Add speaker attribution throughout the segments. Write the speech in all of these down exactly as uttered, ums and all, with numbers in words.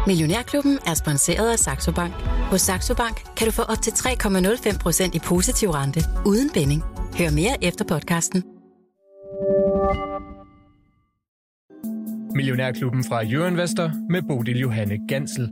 Speaker 1: Millionærklubben er sponsoreret af Saxo Bank. Hos Saxo Bank kan du få op til tre komma nul fem procent i positiv rente uden binding. Hør mere efter podcasten.
Speaker 2: Millionærklubben fra Euroinvestor med Bodil Johanne Gansel.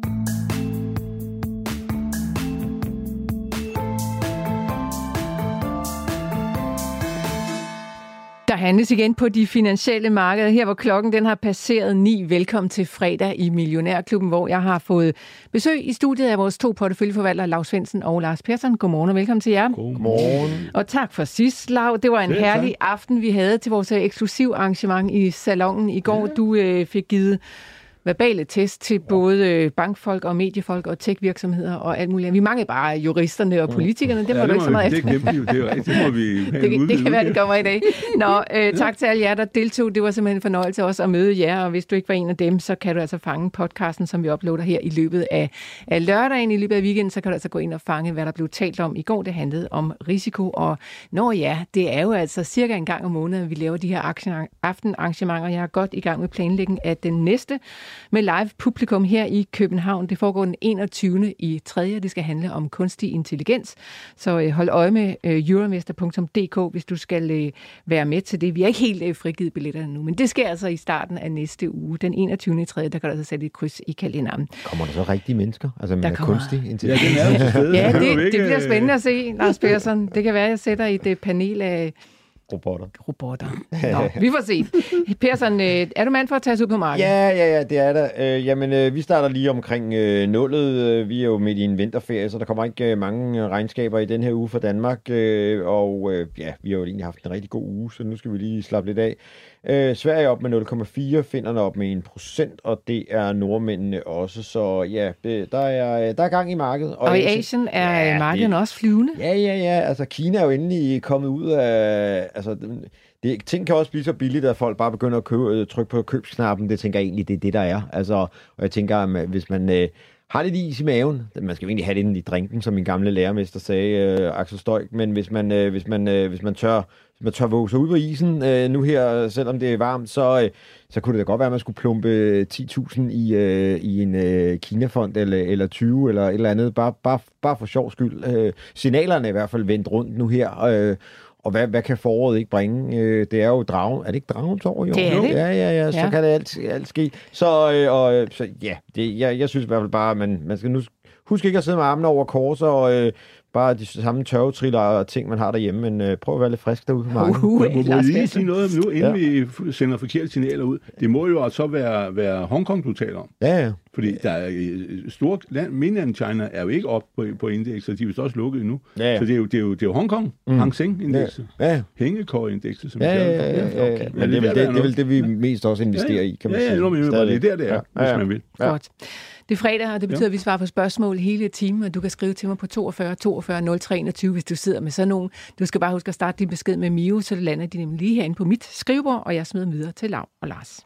Speaker 3: Der handles igen på de finansielle markeder, her hvor klokken den har passeret ni. Velkommen til fredag i Millionærklubben, hvor jeg har fået besøg i studiet af vores to porteføljeforvaltere, Lau Svendsen og Lars Persson. Godmorgen og velkommen til jer.
Speaker 4: Godmorgen.
Speaker 3: Og tak for sidst, Lau. Det var en det herlig tak. aften, vi havde til vores eksklusiv arrangement i Salonen i går. Ja. Du øh, fik givet verbale test til både bankfolk og mediefolk og tech-virksomheder og alt muligt. Vi mangler bare juristerne og politikerne. Det må ja, du ikke så meget
Speaker 4: efter. Det glemte vi jo. Det er rigtigt. Det må vi
Speaker 3: det, det kan være, det kommer i dag. Nå, øh, tak til alle jer, der deltog. Det var simpelthen en fornøjelse også at møde jer. Og hvis du ikke var en af dem, så kan du altså fange podcasten, som vi uploader her i løbet af, af lørdagen. I løbet af weekenden, så kan du altså gå ind og fange, hvad der blev talt om i går. Det handlede om risiko. Og nå ja, det er jo altså cirka en gang om måneden, vi laver de her aftenarrangementer. Jeg er godt i gang med planlægning af den næste med live publikum her i København. Det foregår den enogtyvende i tredje Det skal handle om kunstig intelligens. Så øh, hold øje med øh, euroinvestor punktum d k, hvis du skal øh, være med til det. Vi er ikke helt øh, frigivet billetterne nu, men det sker altså i starten af næste uge. Den enogtyvende i tredje Der kan du altså sætte et kryds i kalenderen.
Speaker 5: Kommer der så rigtige mennesker? Altså med
Speaker 3: der kommer...
Speaker 5: kunstig intelligens?
Speaker 4: Ja, det, er
Speaker 3: ja, det, det bliver spændende at se, Lars Persson. Det kan være, at jeg sætter i et panel af
Speaker 5: Robotter.
Speaker 3: Robotter. Nå, vi får se. Persson, er du mand for at tage sig ud på markedet?
Speaker 5: Ja, ja, ja, det er der. Øh, jamen, øh, vi starter lige omkring øh, nullet. Vi er jo midt i en vinterferie, så der kommer ikke øh, mange regnskaber i den her uge for Danmark. Øh, og øh, ja, vi har jo egentlig haft en rigtig god uge, så nu skal vi lige slappe lidt af. Øh, Sverige op med nul komma fire, finnerne op med en procent, og det er nordmændene også. Så ja, det, der, er, der er gang i markedet.
Speaker 3: Og, og i Asien er ja, markedet det, også flyvende?
Speaker 5: Ja, ja, ja. Altså, Kina er jo endelig kommet ud af... Altså, det, ting kan også blive så billigt, at folk bare begynder at købe, trykke på købsknappen. Det tænker jeg egentlig, det er det, der er. Altså, og jeg tænker, at hvis man... Øh, har lidt is i maven. Man skal jo egentlig have det inde i drinken, som min gamle lærermester sagde, øh, Axel Støjk. Men hvis man, øh, hvis man, øh, hvis man tør, hvis man tør våge sig ud på isen øh, nu her, selvom det er varmt, så, øh, så kunne det da godt være, at man skulle plumpe ti tusind i, øh, i en øh, Kina-fond eller, eller tyve eller et eller andet. Bare, bare, bare for sjov skyld. Øh, signalerne er i hvert fald vendt rundt nu her. Øh, Og hvad, hvad kan foråret ikke bringe? Øh, det er jo dragen. Er det ikke dragens år? Jo?
Speaker 3: Det er det.
Speaker 5: Ja, ja, ja. Så ja. kan det alt, alt ske. Så, øh, og, så ja, det, jeg, jeg synes i hvert fald bare, at man, man skal nu huske ikke at sidde med armene over kors og øh, bare de samme tørvetriller og ting, man har derhjemme, men øh, prøv at være lidt frisk derude på markedet.
Speaker 3: Uh, uh,
Speaker 4: må må lige sige noget nu, inden ja. vi sender forkerte signaler ud? Det må jo altså være, være Hongkong, du taler om.
Speaker 5: Ja, ja.
Speaker 4: Fordi der er store land, Mainland China er jo ikke op på, på indeks, og de er vist også lukket endnu. Ja, ja. Så det er jo, det er jo, det er jo Hongkong, mm. Hang Seng-indekset, ja. ja. Hængekøj-indekset, som
Speaker 5: ja, ja, ja, ja, ja, ja. Men det er vel det, det, det, det, vi mest også investerer i, kan man
Speaker 4: ja, ja,
Speaker 5: sige.
Speaker 4: Ja, ja, det er der, det er, ja. hvis
Speaker 5: ja.
Speaker 4: man vil.
Speaker 3: Ja. Godt. Det er fredag, og det betyder, ja. at vi svarer på spørgsmål hele timen, og du kan skrive til mig på toogfyrre toogfyrre nul tre enogtyve, hvis du sidder med sådan nogen. Du skal bare huske at starte din besked med Mio, så det lander de nemlig lige herinde på mit skrivebord, og jeg smider videre til Lau og Lars.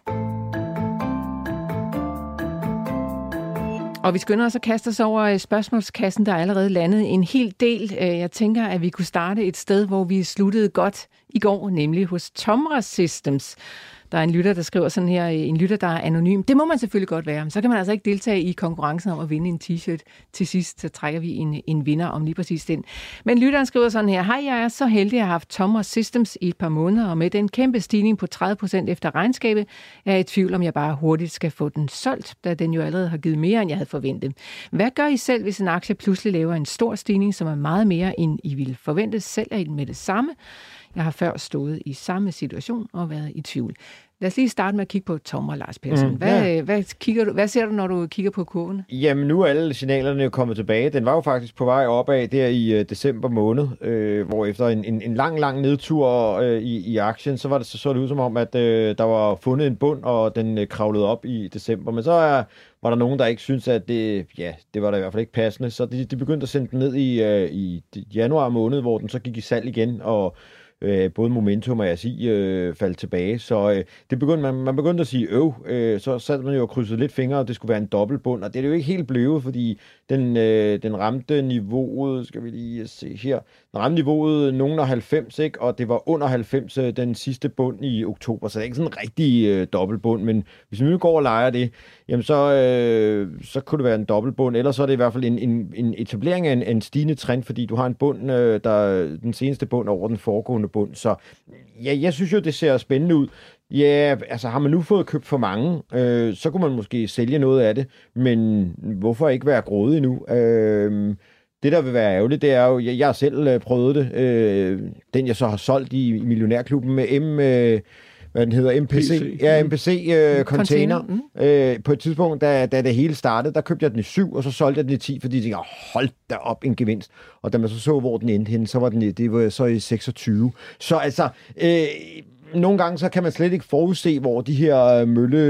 Speaker 3: Og vi skynder os at kaste os over spørgsmålskassen, der er allerede landet en hel del. Jeg tænker, at vi kunne starte et sted, hvor vi sluttede godt i går, nemlig hos Tomra Systems. Der er en lytter, der skriver sådan her, en lytter, der er anonym. Det må man selvfølgelig godt være, men så kan man altså ikke deltage i konkurrencen om at vinde en t-shirt. Til sidst, så trækker vi en, en vinder om lige præcis den. Men lytteren skriver sådan her, hej, jeg er så heldig at have haft Tomra Systems i et par måneder, og med den kæmpe stigning på tredive procent efter regnskabet, er jeg i tvivl, om jeg bare hurtigt skal få den solgt, da den jo allerede har givet mere, end jeg havde forventet. Hvad gør I selv, hvis en aktie pludselig laver en stor stigning, som er meget mere, end I ville forvente? Selv er I med det samme? Jeg har før stået i samme situation og været i tvivl. Lad os lige starte med at kigge på Tomra, Lars Persson. Mm, hvad, ja. hvad, kigger du, hvad ser du, når du kigger på kurven?
Speaker 5: Jamen, nu er alle signalerne jo kommet tilbage. Den var jo faktisk på vej opad der i uh, december måned, øh, hvor efter en, en, en lang, lang nedtur øh, i, i aktien, så var det så, så det ud som om, at øh, der var fundet en bund, og den øh, kravlede op i december. Men så er, var der nogen, der ikke syntes, at det, ja, det var da i hvert fald ikke passende. Så de, de begyndte at sende den ned i, øh, i januar måned, hvor den så gik i salg igen, og øh, både momentum og A S I øh, faldt tilbage. Så øh, det begyndte, man, man begyndte at sige øv, øh, så satte man jo og krydsede lidt fingre, og det skulle være en dobbeltbund, og det er det jo ikke helt blevet, fordi den, øh, den ramte niveauet, skal vi lige se her, den ramte niveauet nogen af halvfems, ikke? Og det var under halvfems den sidste bund i oktober, så det er ikke sådan en rigtig øh, dobbeltbund, men hvis vi nu går og leger det, jamen så, øh, så kunne det være en dobbeltbund, eller så er det i hvert fald en, en, en etablering af en, en stigende trend, fordi du har en bund, øh, der den seneste bund over den foregående bund, så ja, jeg synes jo, det ser spændende ud. Ja, altså har man nu fået købt for mange, øh, så kunne man måske sælge noget af det, men hvorfor ikke være grådig nu? Øh, det, der vil være ærgerligt, det er jo, jeg, jeg har selv øh, prøvet det, øh, den jeg så har solgt i, i Millionærklubben med M... Øh, hvad den hedder, M P C, P C. Ja, M P C uh, container. container. Mm. Uh, på et tidspunkt, da, da det hele startede, der købte jeg den i syv, og så solgte jeg den i ti, fordi jeg tænkte, hold da op, en gevinst. Og da man så så, hvor den endte hen, så var den det var så i seksogtyve. Så altså, øh, nogle gange, så kan man slet ikke forudse, hvor de her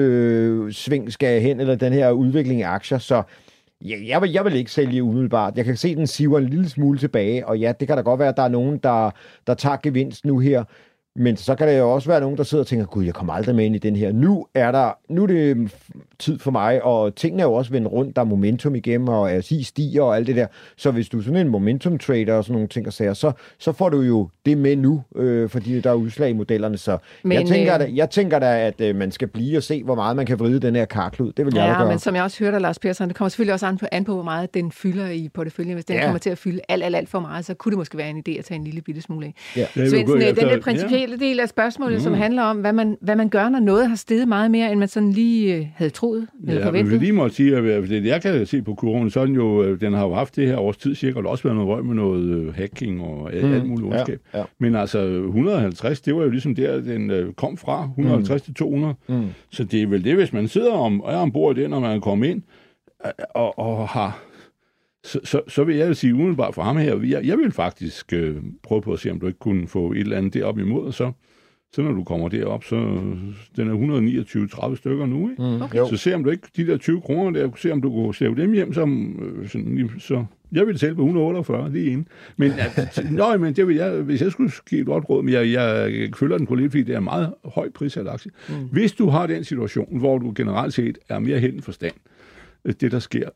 Speaker 5: møllesving skal hen, eller den her udvikling af aktier, så ja, jeg, vil, jeg vil ikke sælge umiddelbart. Jeg kan se, den siver en lille smule tilbage, og ja, det kan da godt være, at der er nogen, der, der tager gevinst nu her. Men så kan der jo også være nogen, der sidder og tænker, gud, jeg kommer aldrig med ind i den her. Nu er der, nu er det tid for mig, og tingene er jo også vendt rundt. Der er momentum igennem, og A S I stiger og alt det der. Så hvis du er sådan en momentum trader og sådan nogle ting og sager, så, så får du jo det med nu, øh, fordi der er udslag i modellerne. Så men, jeg, tænker, øh... da, jeg tænker da, at øh, man skal blive og se, hvor meget man kan vride den her karklud. Det vil jeg
Speaker 3: ja,
Speaker 5: da gøre.
Speaker 3: Men som jeg også hørte af Lars Persson, det kommer selvfølgelig også an på, an på hvor meget den fylder i porteføljen. Hvis den ja. kommer til at fylde alt, alt, alt for meget, så kunne det måske være en idé at tage en lille bitte smule af. Ja. Svendsen, den der principielle ja. del af spørgsmålet, mm. som handler om, hvad man, hvad man gør, når noget har steget meget mere, end man sådan lige øh, havde troet eller
Speaker 4: ja,
Speaker 3: forventet.
Speaker 4: Men vi lige må sige, at det, jeg kan se på kurven, sådan jo, den har jo haft det her års tid cirka, og der også været noget røg med noget hacking og mm. alt muligt ondskab. Ja, ja. Men altså et hundrede og halvtreds, det var jo ligesom der, den øh, kom fra, et hundrede og halvtreds mm. til to hundrede. Mm. Så det er vel det, hvis man sidder om, og er ombord i det, når man kommer ind, og, og har... Så, så, så vil jeg sige umiddelbart for ham her, jeg, jeg vil faktisk øh, prøve på at se, om du ikke kunne få et eller andet derop imod, og så Så når du kommer derop, så den er et hundrede og niogtyve til tredive stykker nu, ikke? Mm, okay. Så se om du ikke, de der tyve kroner der, se om du kunne save dem hjem, så, sådan, så jeg ville sælge på et hundrede og otteogfyrre lige inden. Men, nøj, men det vil jeg, hvis jeg skulle give et godt råd, men jeg, jeg følger den på lidt, fordi det er en meget høj prissat aktie. Mm. Hvis du har den situation, hvor du generelt set er mere held end forstand, det der sker,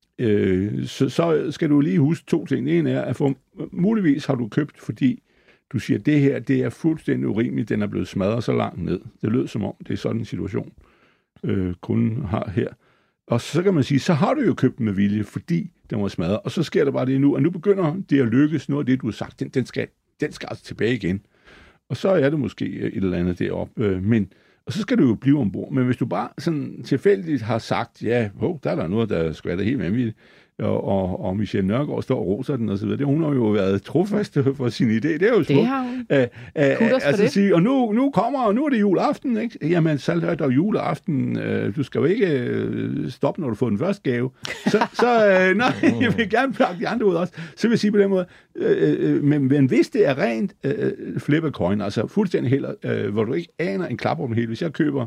Speaker 4: øh, så, så skal du lige huske to ting. Det ene er, at for, muligvis har du købt, fordi du siger, at det her, det er fuldstændig urimeligt, den er blevet smadret så langt ned. Det lød som om, det er sådan en situation, øh, kunden har her. Og så kan man sige, så har du jo købt den med vilje, fordi den var smadret. Og så sker der bare det nu, og nu begynder det at lykkes. Noget af det, du har sagt, den, den, skal, den skal altså tilbage igen. Og så er det måske et eller andet deroppe. Men, og så skal du jo blive ombord. Men hvis du bare sådan tilfældigt har sagt, ja, oh, der er der noget, der skal være helt vanvittigt, Og, og, og Michelle Nørgaard står og roser den og så videre. Det, hun har jo været trofast for sin idé. Det er jo smukt.
Speaker 3: Det har hun. Æ, æ,
Speaker 4: altså det. Sige, og nu, nu kommer, og nu er det juleaften, ikke? Jamen, så er der juleaften. Øh, du skal jo ikke øh, stoppe, når du får den første gave. Så, så øh, nej, jeg vil gerne pakke de andre ud også. Så vil jeg sige på den måde, øh, øh, men, men hvis det er rent øh, flip a coin, altså fuldstændig heller, øh, hvor du ikke aner en klap om det hele. Hvis jeg køber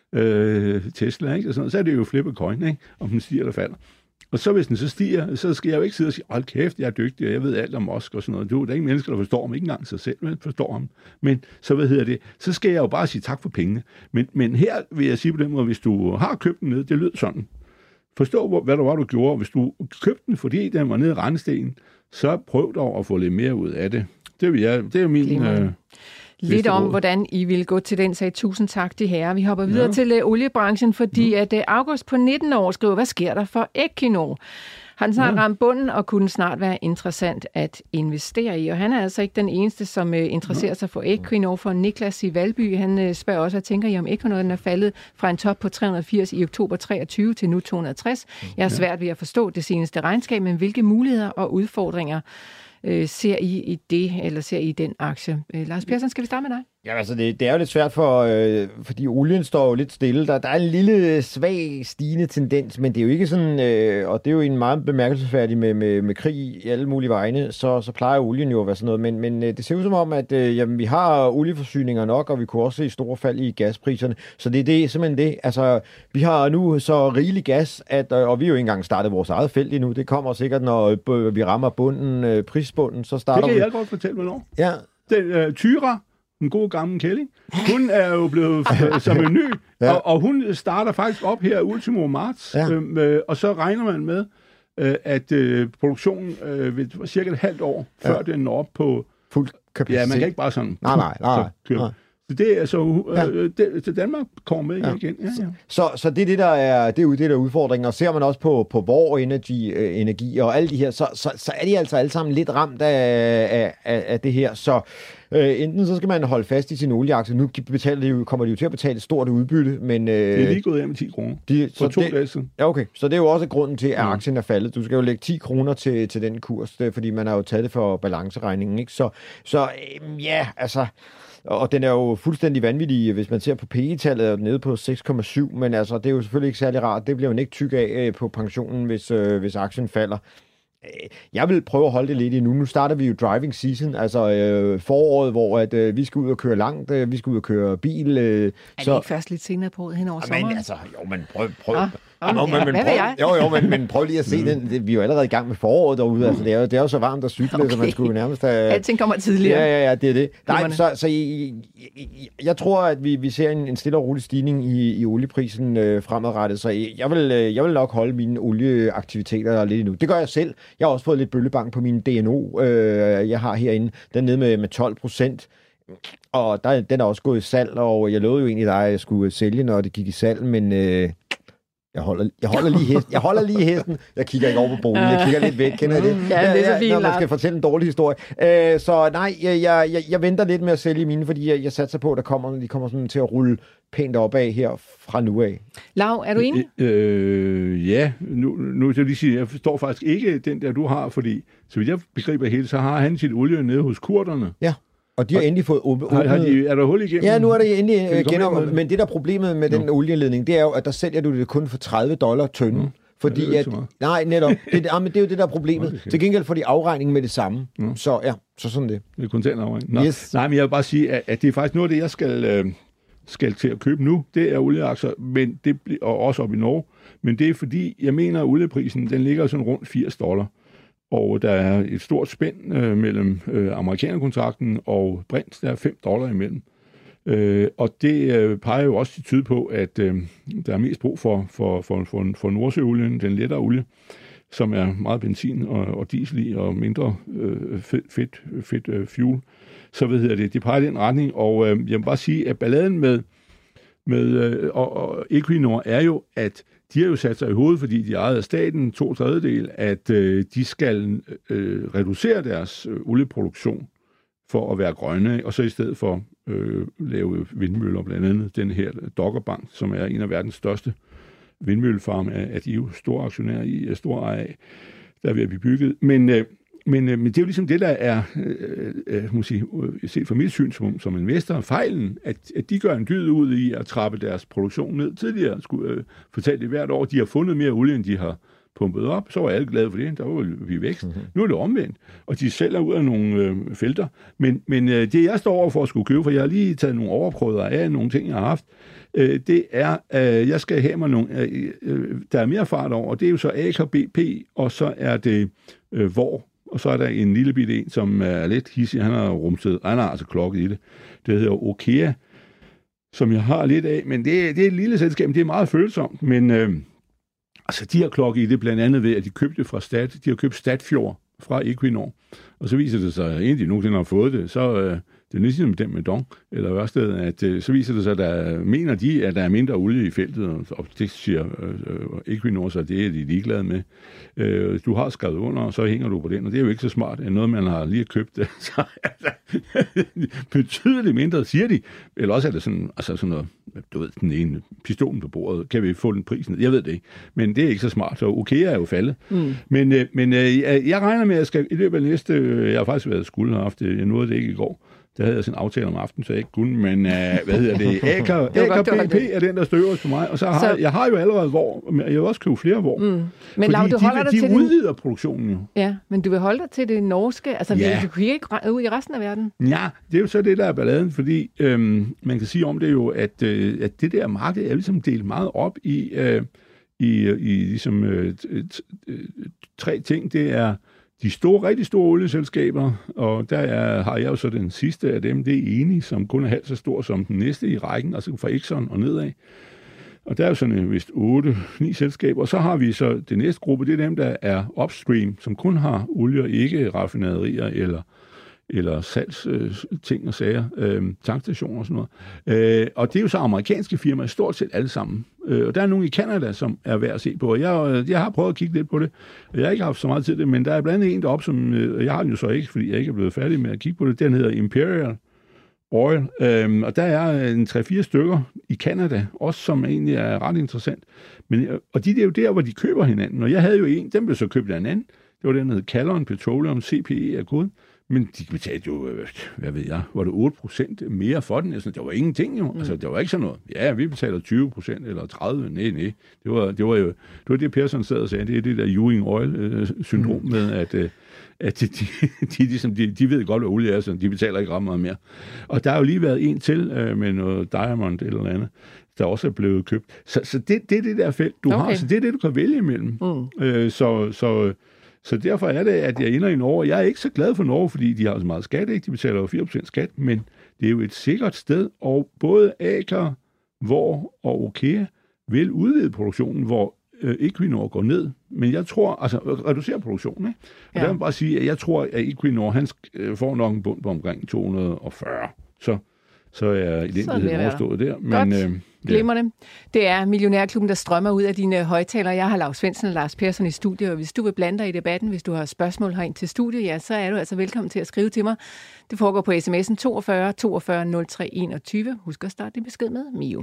Speaker 4: øh, Tesla, ikke? Og sådan noget, så er det jo flip a coin, ikke? Om den stiger eller falder. Og så hvis den så stiger, så skal jeg jo ikke sidde og sige, hold kæft, jeg er dygtig, og jeg ved alt om Musk og sådan noget. Du, der er ikke mennesker, der forstår ham, ikke engang sig selv, men forstår ham. Men så hvad hedder det, så skal jeg jo bare sige tak for pengene. Men, men her vil jeg sige på den måde, hvis du har købt den ned, det lød sådan. Forstå, hvad det var, du gjorde. Hvis du købte den, fordi den var nede i rendestenen, så prøv dog at få lidt mere ud af det. Det vil jeg, det er min... Øh,
Speaker 3: Lidt om, hvordan I vil gå til den sag. Tusind tak, de herrer. Vi hopper videre ja. til uh, oliebranchen, fordi ja. at uh, August på nitten år skriver, hvad sker der for Equinor? Han snart ja. ramt bunden og kunne snart være interessant at investere i. Og han er altså ikke den eneste, som uh, interesserer ja. sig for Equinor. For Niklas i Valby, han uh, spørger også, at tænker I om Equinor, den er faldet fra en top på tre hundrede og firs i oktober treogtyve til nu to hundrede og tres. Jeg er svært ved at forstå det seneste regnskab, men hvilke muligheder og udfordringer Øh, ser I i det, eller ser I i den aktie? Øh, Lars Persson, skal vi starte med dig?
Speaker 5: Ja, altså det, det er jo lidt svært, for, øh, fordi olien står jo lidt stille. Der, der er en lille svag stigende tendens, men det er jo ikke sådan, øh, og det er jo en meget bemærkelsesværdig med, med, med krig i alle mulige vegne, så, så plejer olien jo at være sådan noget. Men, men øh, det ser ud som om, at øh, jamen, vi har olieforsyninger nok, og vi kunne også se store fald i gaspriserne. Så det er det, simpelthen det. Altså, vi har nu så rigelig gas, at, øh, og vi har jo ikke engang startet vores eget felt endnu. Det kommer sikkert, når øh, vi rammer bunden, øh, prisbunden, så starter vi.
Speaker 4: Det kan jeg vi... godt fortælle, hvornår.
Speaker 5: Ja.
Speaker 4: Den, øh, Tyra, en god gammel kælling, hun er jo blevet øh, som en ny, ja. og, og hun starter faktisk op her ultimo marts, ja. øh, og så regner man med, øh, at øh, produktionen øh, vil cirka et halvt år, før ja. den når op på...
Speaker 5: Fuld kapacitet.
Speaker 4: Ja, man kan ikke bare sådan...
Speaker 5: Nej, nej, nej. nej.
Speaker 4: Så det er så... Øh, det, til Danmark kommer med ja. igen. Ja, ja.
Speaker 5: Så, så det er det, der er, det er det, der er udfordringen. Og ser man også på, på Vår Energi, øh, energi og alle de her, så, så, så er de altså alle sammen lidt ramt af, af, af det her. Så øh, enten så skal man holde fast i sin olieaktie. Nu betaler de jo, kommer de jo til at betale et stort udbytte, men... Øh, det
Speaker 4: er lige gået af med ti kroner.
Speaker 5: De,
Speaker 4: for to
Speaker 5: det,
Speaker 4: dage siden.
Speaker 5: Ja, okay. Så det er jo også grunden til, at aktien er faldet. Du skal jo lægge ti kroner til, til den kurs, det, fordi man har jo taget det for balanceregningen, ikke? Så, så øh, ja, altså... Og den er jo fuldstændig vanvittig, hvis man ser på P E-tallet, er den nede på seks komma syv, men altså, det er jo selvfølgelig ikke særlig rart. Det bliver jo ikke tyk af på pensionen, hvis, øh, hvis aktien falder. Jeg vil prøve at holde det lidt endnu. Nu starter vi jo driving season, altså øh, foråret, hvor at, øh, vi skal ud og køre langt, øh, vi skal ud og køre bil. Øh,
Speaker 3: er det så... ikke først lidt senere på hen over sommeren?
Speaker 5: Men altså, jo, men prøv... prøv
Speaker 3: ah, ah, men, ja, men,
Speaker 5: prøv jo, jo, men, men prøv lige at se den. Vi er jo allerede i gang med foråret derude. Altså, det, er jo, det er jo så varmt at cykle, okay. Så man skulle nærmest have...
Speaker 3: Alting kommer tidligere.
Speaker 5: Ja, ja, ja, det er det. Nej, så, så jeg, jeg, jeg tror, at vi, vi ser en, en stille og rolig stigning i, i olieprisen øh, fremadrettet, så jeg vil, jeg vil nok holde mine olieaktiviteter lidt endnu. Det gør jeg selv. Jeg har også fået lidt bøllebank på min D N O, øh, jeg har herinde. Den er nede med, med tolv procent. Og der, den er også gået i salg, og jeg lovede jo egentlig dig, at jeg skulle sælge, når det gik i salg, men øh, jeg, holder, jeg, holder lige hesten, jeg holder lige hesten. Jeg kigger ikke over på boligen, jeg kigger lidt væk, kender I det?
Speaker 3: Ja, det er så fint,
Speaker 5: når man skal fortælle en dårlig historie. Øh, så nej, jeg, jeg, jeg venter lidt med at sælge mine, fordi jeg, jeg satser på, at der kommer, de kommer sådan til at rulle pænt opad her fra nu af.
Speaker 3: Lau, er du enig?
Speaker 4: Øh, ja, nu, nu vil jeg lige sige, jeg forstår faktisk ikke den der, du har, fordi så vidt jeg begriber helt, så har han sit olie nede hos kurderne.
Speaker 5: Ja. Og de har endelig fået åbnet...
Speaker 4: Har, har de, er der hul igennem?
Speaker 5: Ja, nu er det endelig genåbnet. Men det der problemet med no. den olieledning, det er jo, at der sælger du det kun for tredive dollar tønden. No. Fordi ja, det at... Nej, netop. Det, ja, men det er jo det der er problemet. Okay. Til gengæld får de afregning med det samme. No. Så ja, så sådan det.
Speaker 4: Det er kontantafregning.
Speaker 5: Yes.
Speaker 4: Nej, men jeg vil bare sige, at, at det er faktisk noget af det, jeg skal, øh, skal til at købe nu. Det er olieaktier, men det, og også op i Norge. Men det er fordi, jeg mener, at olieprisen, den ligger sådan rundt firs dollar. Og der er et stort spænd øh, mellem øh, amerikanerkontrakten og Brent, der er fem dollar imellem. Øh, og det øh, peger jo også tydeligt på, at øh, der er mest brug for, for, for, for, for nordsøolien, den lettere olie, som er meget benzin og, og diesel i, og mindre øh, fedt, fedt, fedt øh, fuel. Så hvad hedder det, det peger i den retning, og øh, jeg vil bare sige, at balladen med, med øh, og, og Equinor er jo, at de har jo sat sig i hovedet, fordi de ejede af staten, to tredjedel, at øh, de skal øh, reducere deres øh, olieproduktion for at være grønne, og så i stedet for øh, lave vindmøller, blandt andet den her Doggerbank, som er en af verdens største vindmøllefarme, at de er jo store aktionærer i, store ejer af, der er ved at blive bygget. Men, øh, men, øh, men det er jo ligesom det, der er, øh, øh, må sige, set fra mit synspunkt som investor, fejlen, at, at de gør en dyd ud i at trappe deres produktion ned. Tidligere skulle øh, fortælle det hvert år, de har fundet mere olie, end de har pumpet op, så var alle glade for det, der var vi vækst. Mm-hmm. Nu er det omvendt, og de sælger ud af nogle øh, felter. Men, men øh, det, jeg står over for at skulle købe, for jeg har lige taget nogle overprøver af nogle ting, jeg har haft, øh, det er, øh, jeg skal have mig nogle, øh, øh, der er mere fart over, og det er jo så A K B P, og så er det øh, Vår, og så er der en lille bitte en, som er lidt hissig, han har rumset, han har altså klokket i det. Det hedder Okea, som jeg har lidt af, men det, det er et lille selskab, det er meget følsomt, men øh, altså, de har klokket i det blandt andet ved, at de købte fra Stat. De har købt Statfjord fra Equinor. Og så viser det sig, at inden de nogensinde har fået det, så øh, det er ligesom dem med Dong, eller Ørsted, at øh, så viser det sig, at der mener de, at der er mindre olie i feltet, og, og det siger øh, Equinor, så det er de ligeglade med. Øh, du har skrevet under, og så hænger du på den, og det er jo ikke så smart, at noget, man har lige købt, så altså, betydeligt mindre, siger de. Eller også er det sådan, altså sådan noget, du ved, den ene pistolen på bordet, kan vi få den pris ned? Jeg ved det ikke, men det er ikke så smart, så okay er jo faldet. Mm. Men, øh, men øh, jeg regner med, at jeg skal i løbet af næste, øh, jeg har faktisk været skuld og haft det, jeg nåede det ikke i går, der havde jeg sådan en aftale om aftenen, så jeg ikke kunne, men uh, hvad hedder det? A K B P er den, der støver for mig, og så har så... jeg, jeg har jo allerede hvor, men jeg vil også købe flere hvor. Mm.
Speaker 3: Men Lau, du holder
Speaker 4: de,
Speaker 3: dig
Speaker 4: de
Speaker 3: til
Speaker 4: udvider den... produktionen jo.
Speaker 3: Ja, men du vil holde dig til det norske, altså ja. Du kan ikke ud i resten af verden.
Speaker 4: Ja, det er jo så det, der er balladen, fordi øhm, man kan sige om det jo, at, øh, at det der marked er ligesom delt meget op i, øh, i, i ligesom øh, t- t- tre ting. Det er de store, rigtig store olieselskaber, og der er, har jeg jo så den sidste af dem, det er Eni, som kun er halvt så stor som den næste i rækken, altså fra Exxon og nedad. Og der er jo sådan vist otte ni selskaber, og så har vi så det næste gruppe, det er dem, der er upstream, som kun har olie og ikke raffinaderier eller eller salgsting øh, og sager, øh, tankstationer og sådan noget. Øh, og det er jo så amerikanske firmaer, stort set alle sammen. Øh, og der er nogle i Canada, som er værd at se på. Og jeg, jeg har prøvet at kigge lidt på det. Jeg har ikke haft så meget tid til det, men der er blandt andet en deroppe, som øh, jeg har den jo så ikke, fordi jeg ikke er blevet færdig med at kigge på det. Den hedder Imperial Oil. Øh, og der er en tre fire stykker i Canada, også som egentlig er ret interessant. Men, og de er jo der, hvor de køber hinanden. Og jeg havde jo en, den blev så købt af en anden. Det var den, der hed Callon Petroleum, C P E er koden. Men de betalte jo, hvad ved jeg, var det otte procent mere for den? Altså, det var ingenting jo. Altså, det var ikke sådan noget. Ja, vi betaler tyve procent eller tredive. Nej, nej. Det var, det var jo, det var det, Persson sad og sagde. Det er det der Ewing Oil-syndrom mm. med, at, at de, de, de, ligesom, de, de ved godt, hvad olie er, så de betaler ikke ret meget mere. Og der har jo lige været en til med noget Diamond eller andet, der også er blevet købt. Så, så det, det er det der felt, du okay. har. Så det er det, du kan vælge imellem. Mm. Øh, så... så Så derfor er det, at jeg ender i Norge. Jeg er ikke så glad for Norge, fordi de har så meget skat, ikke? De betaler jo fire procent skat, men det er jo et sikkert sted, og både Aker, Vor og Okea vil udvide produktionen, hvor øh, Equinor går ned. Men jeg tror, altså reducerer produktionen, ikke? Og ja. Der vil jeg bare sige, at jeg tror, at Equinor, han får nok en bund på omkring to hundrede og fyrre. Så, så er elendigheden overstået der. Men, øh,
Speaker 3: Glemmer det. Det er Millionærklubben, der strømmer ud af dine højtalere. Jeg har Lars Svendsen og Lars Persson i studiet, og hvis du vil blande dig i debatten, hvis du har spørgsmål herind til studiet, ja, så er du altså velkommen til at skrive til mig. Det foregår på sms'en toogfyrre toogfyrre nul tre enogtyve. Husk at starte din besked med Mio.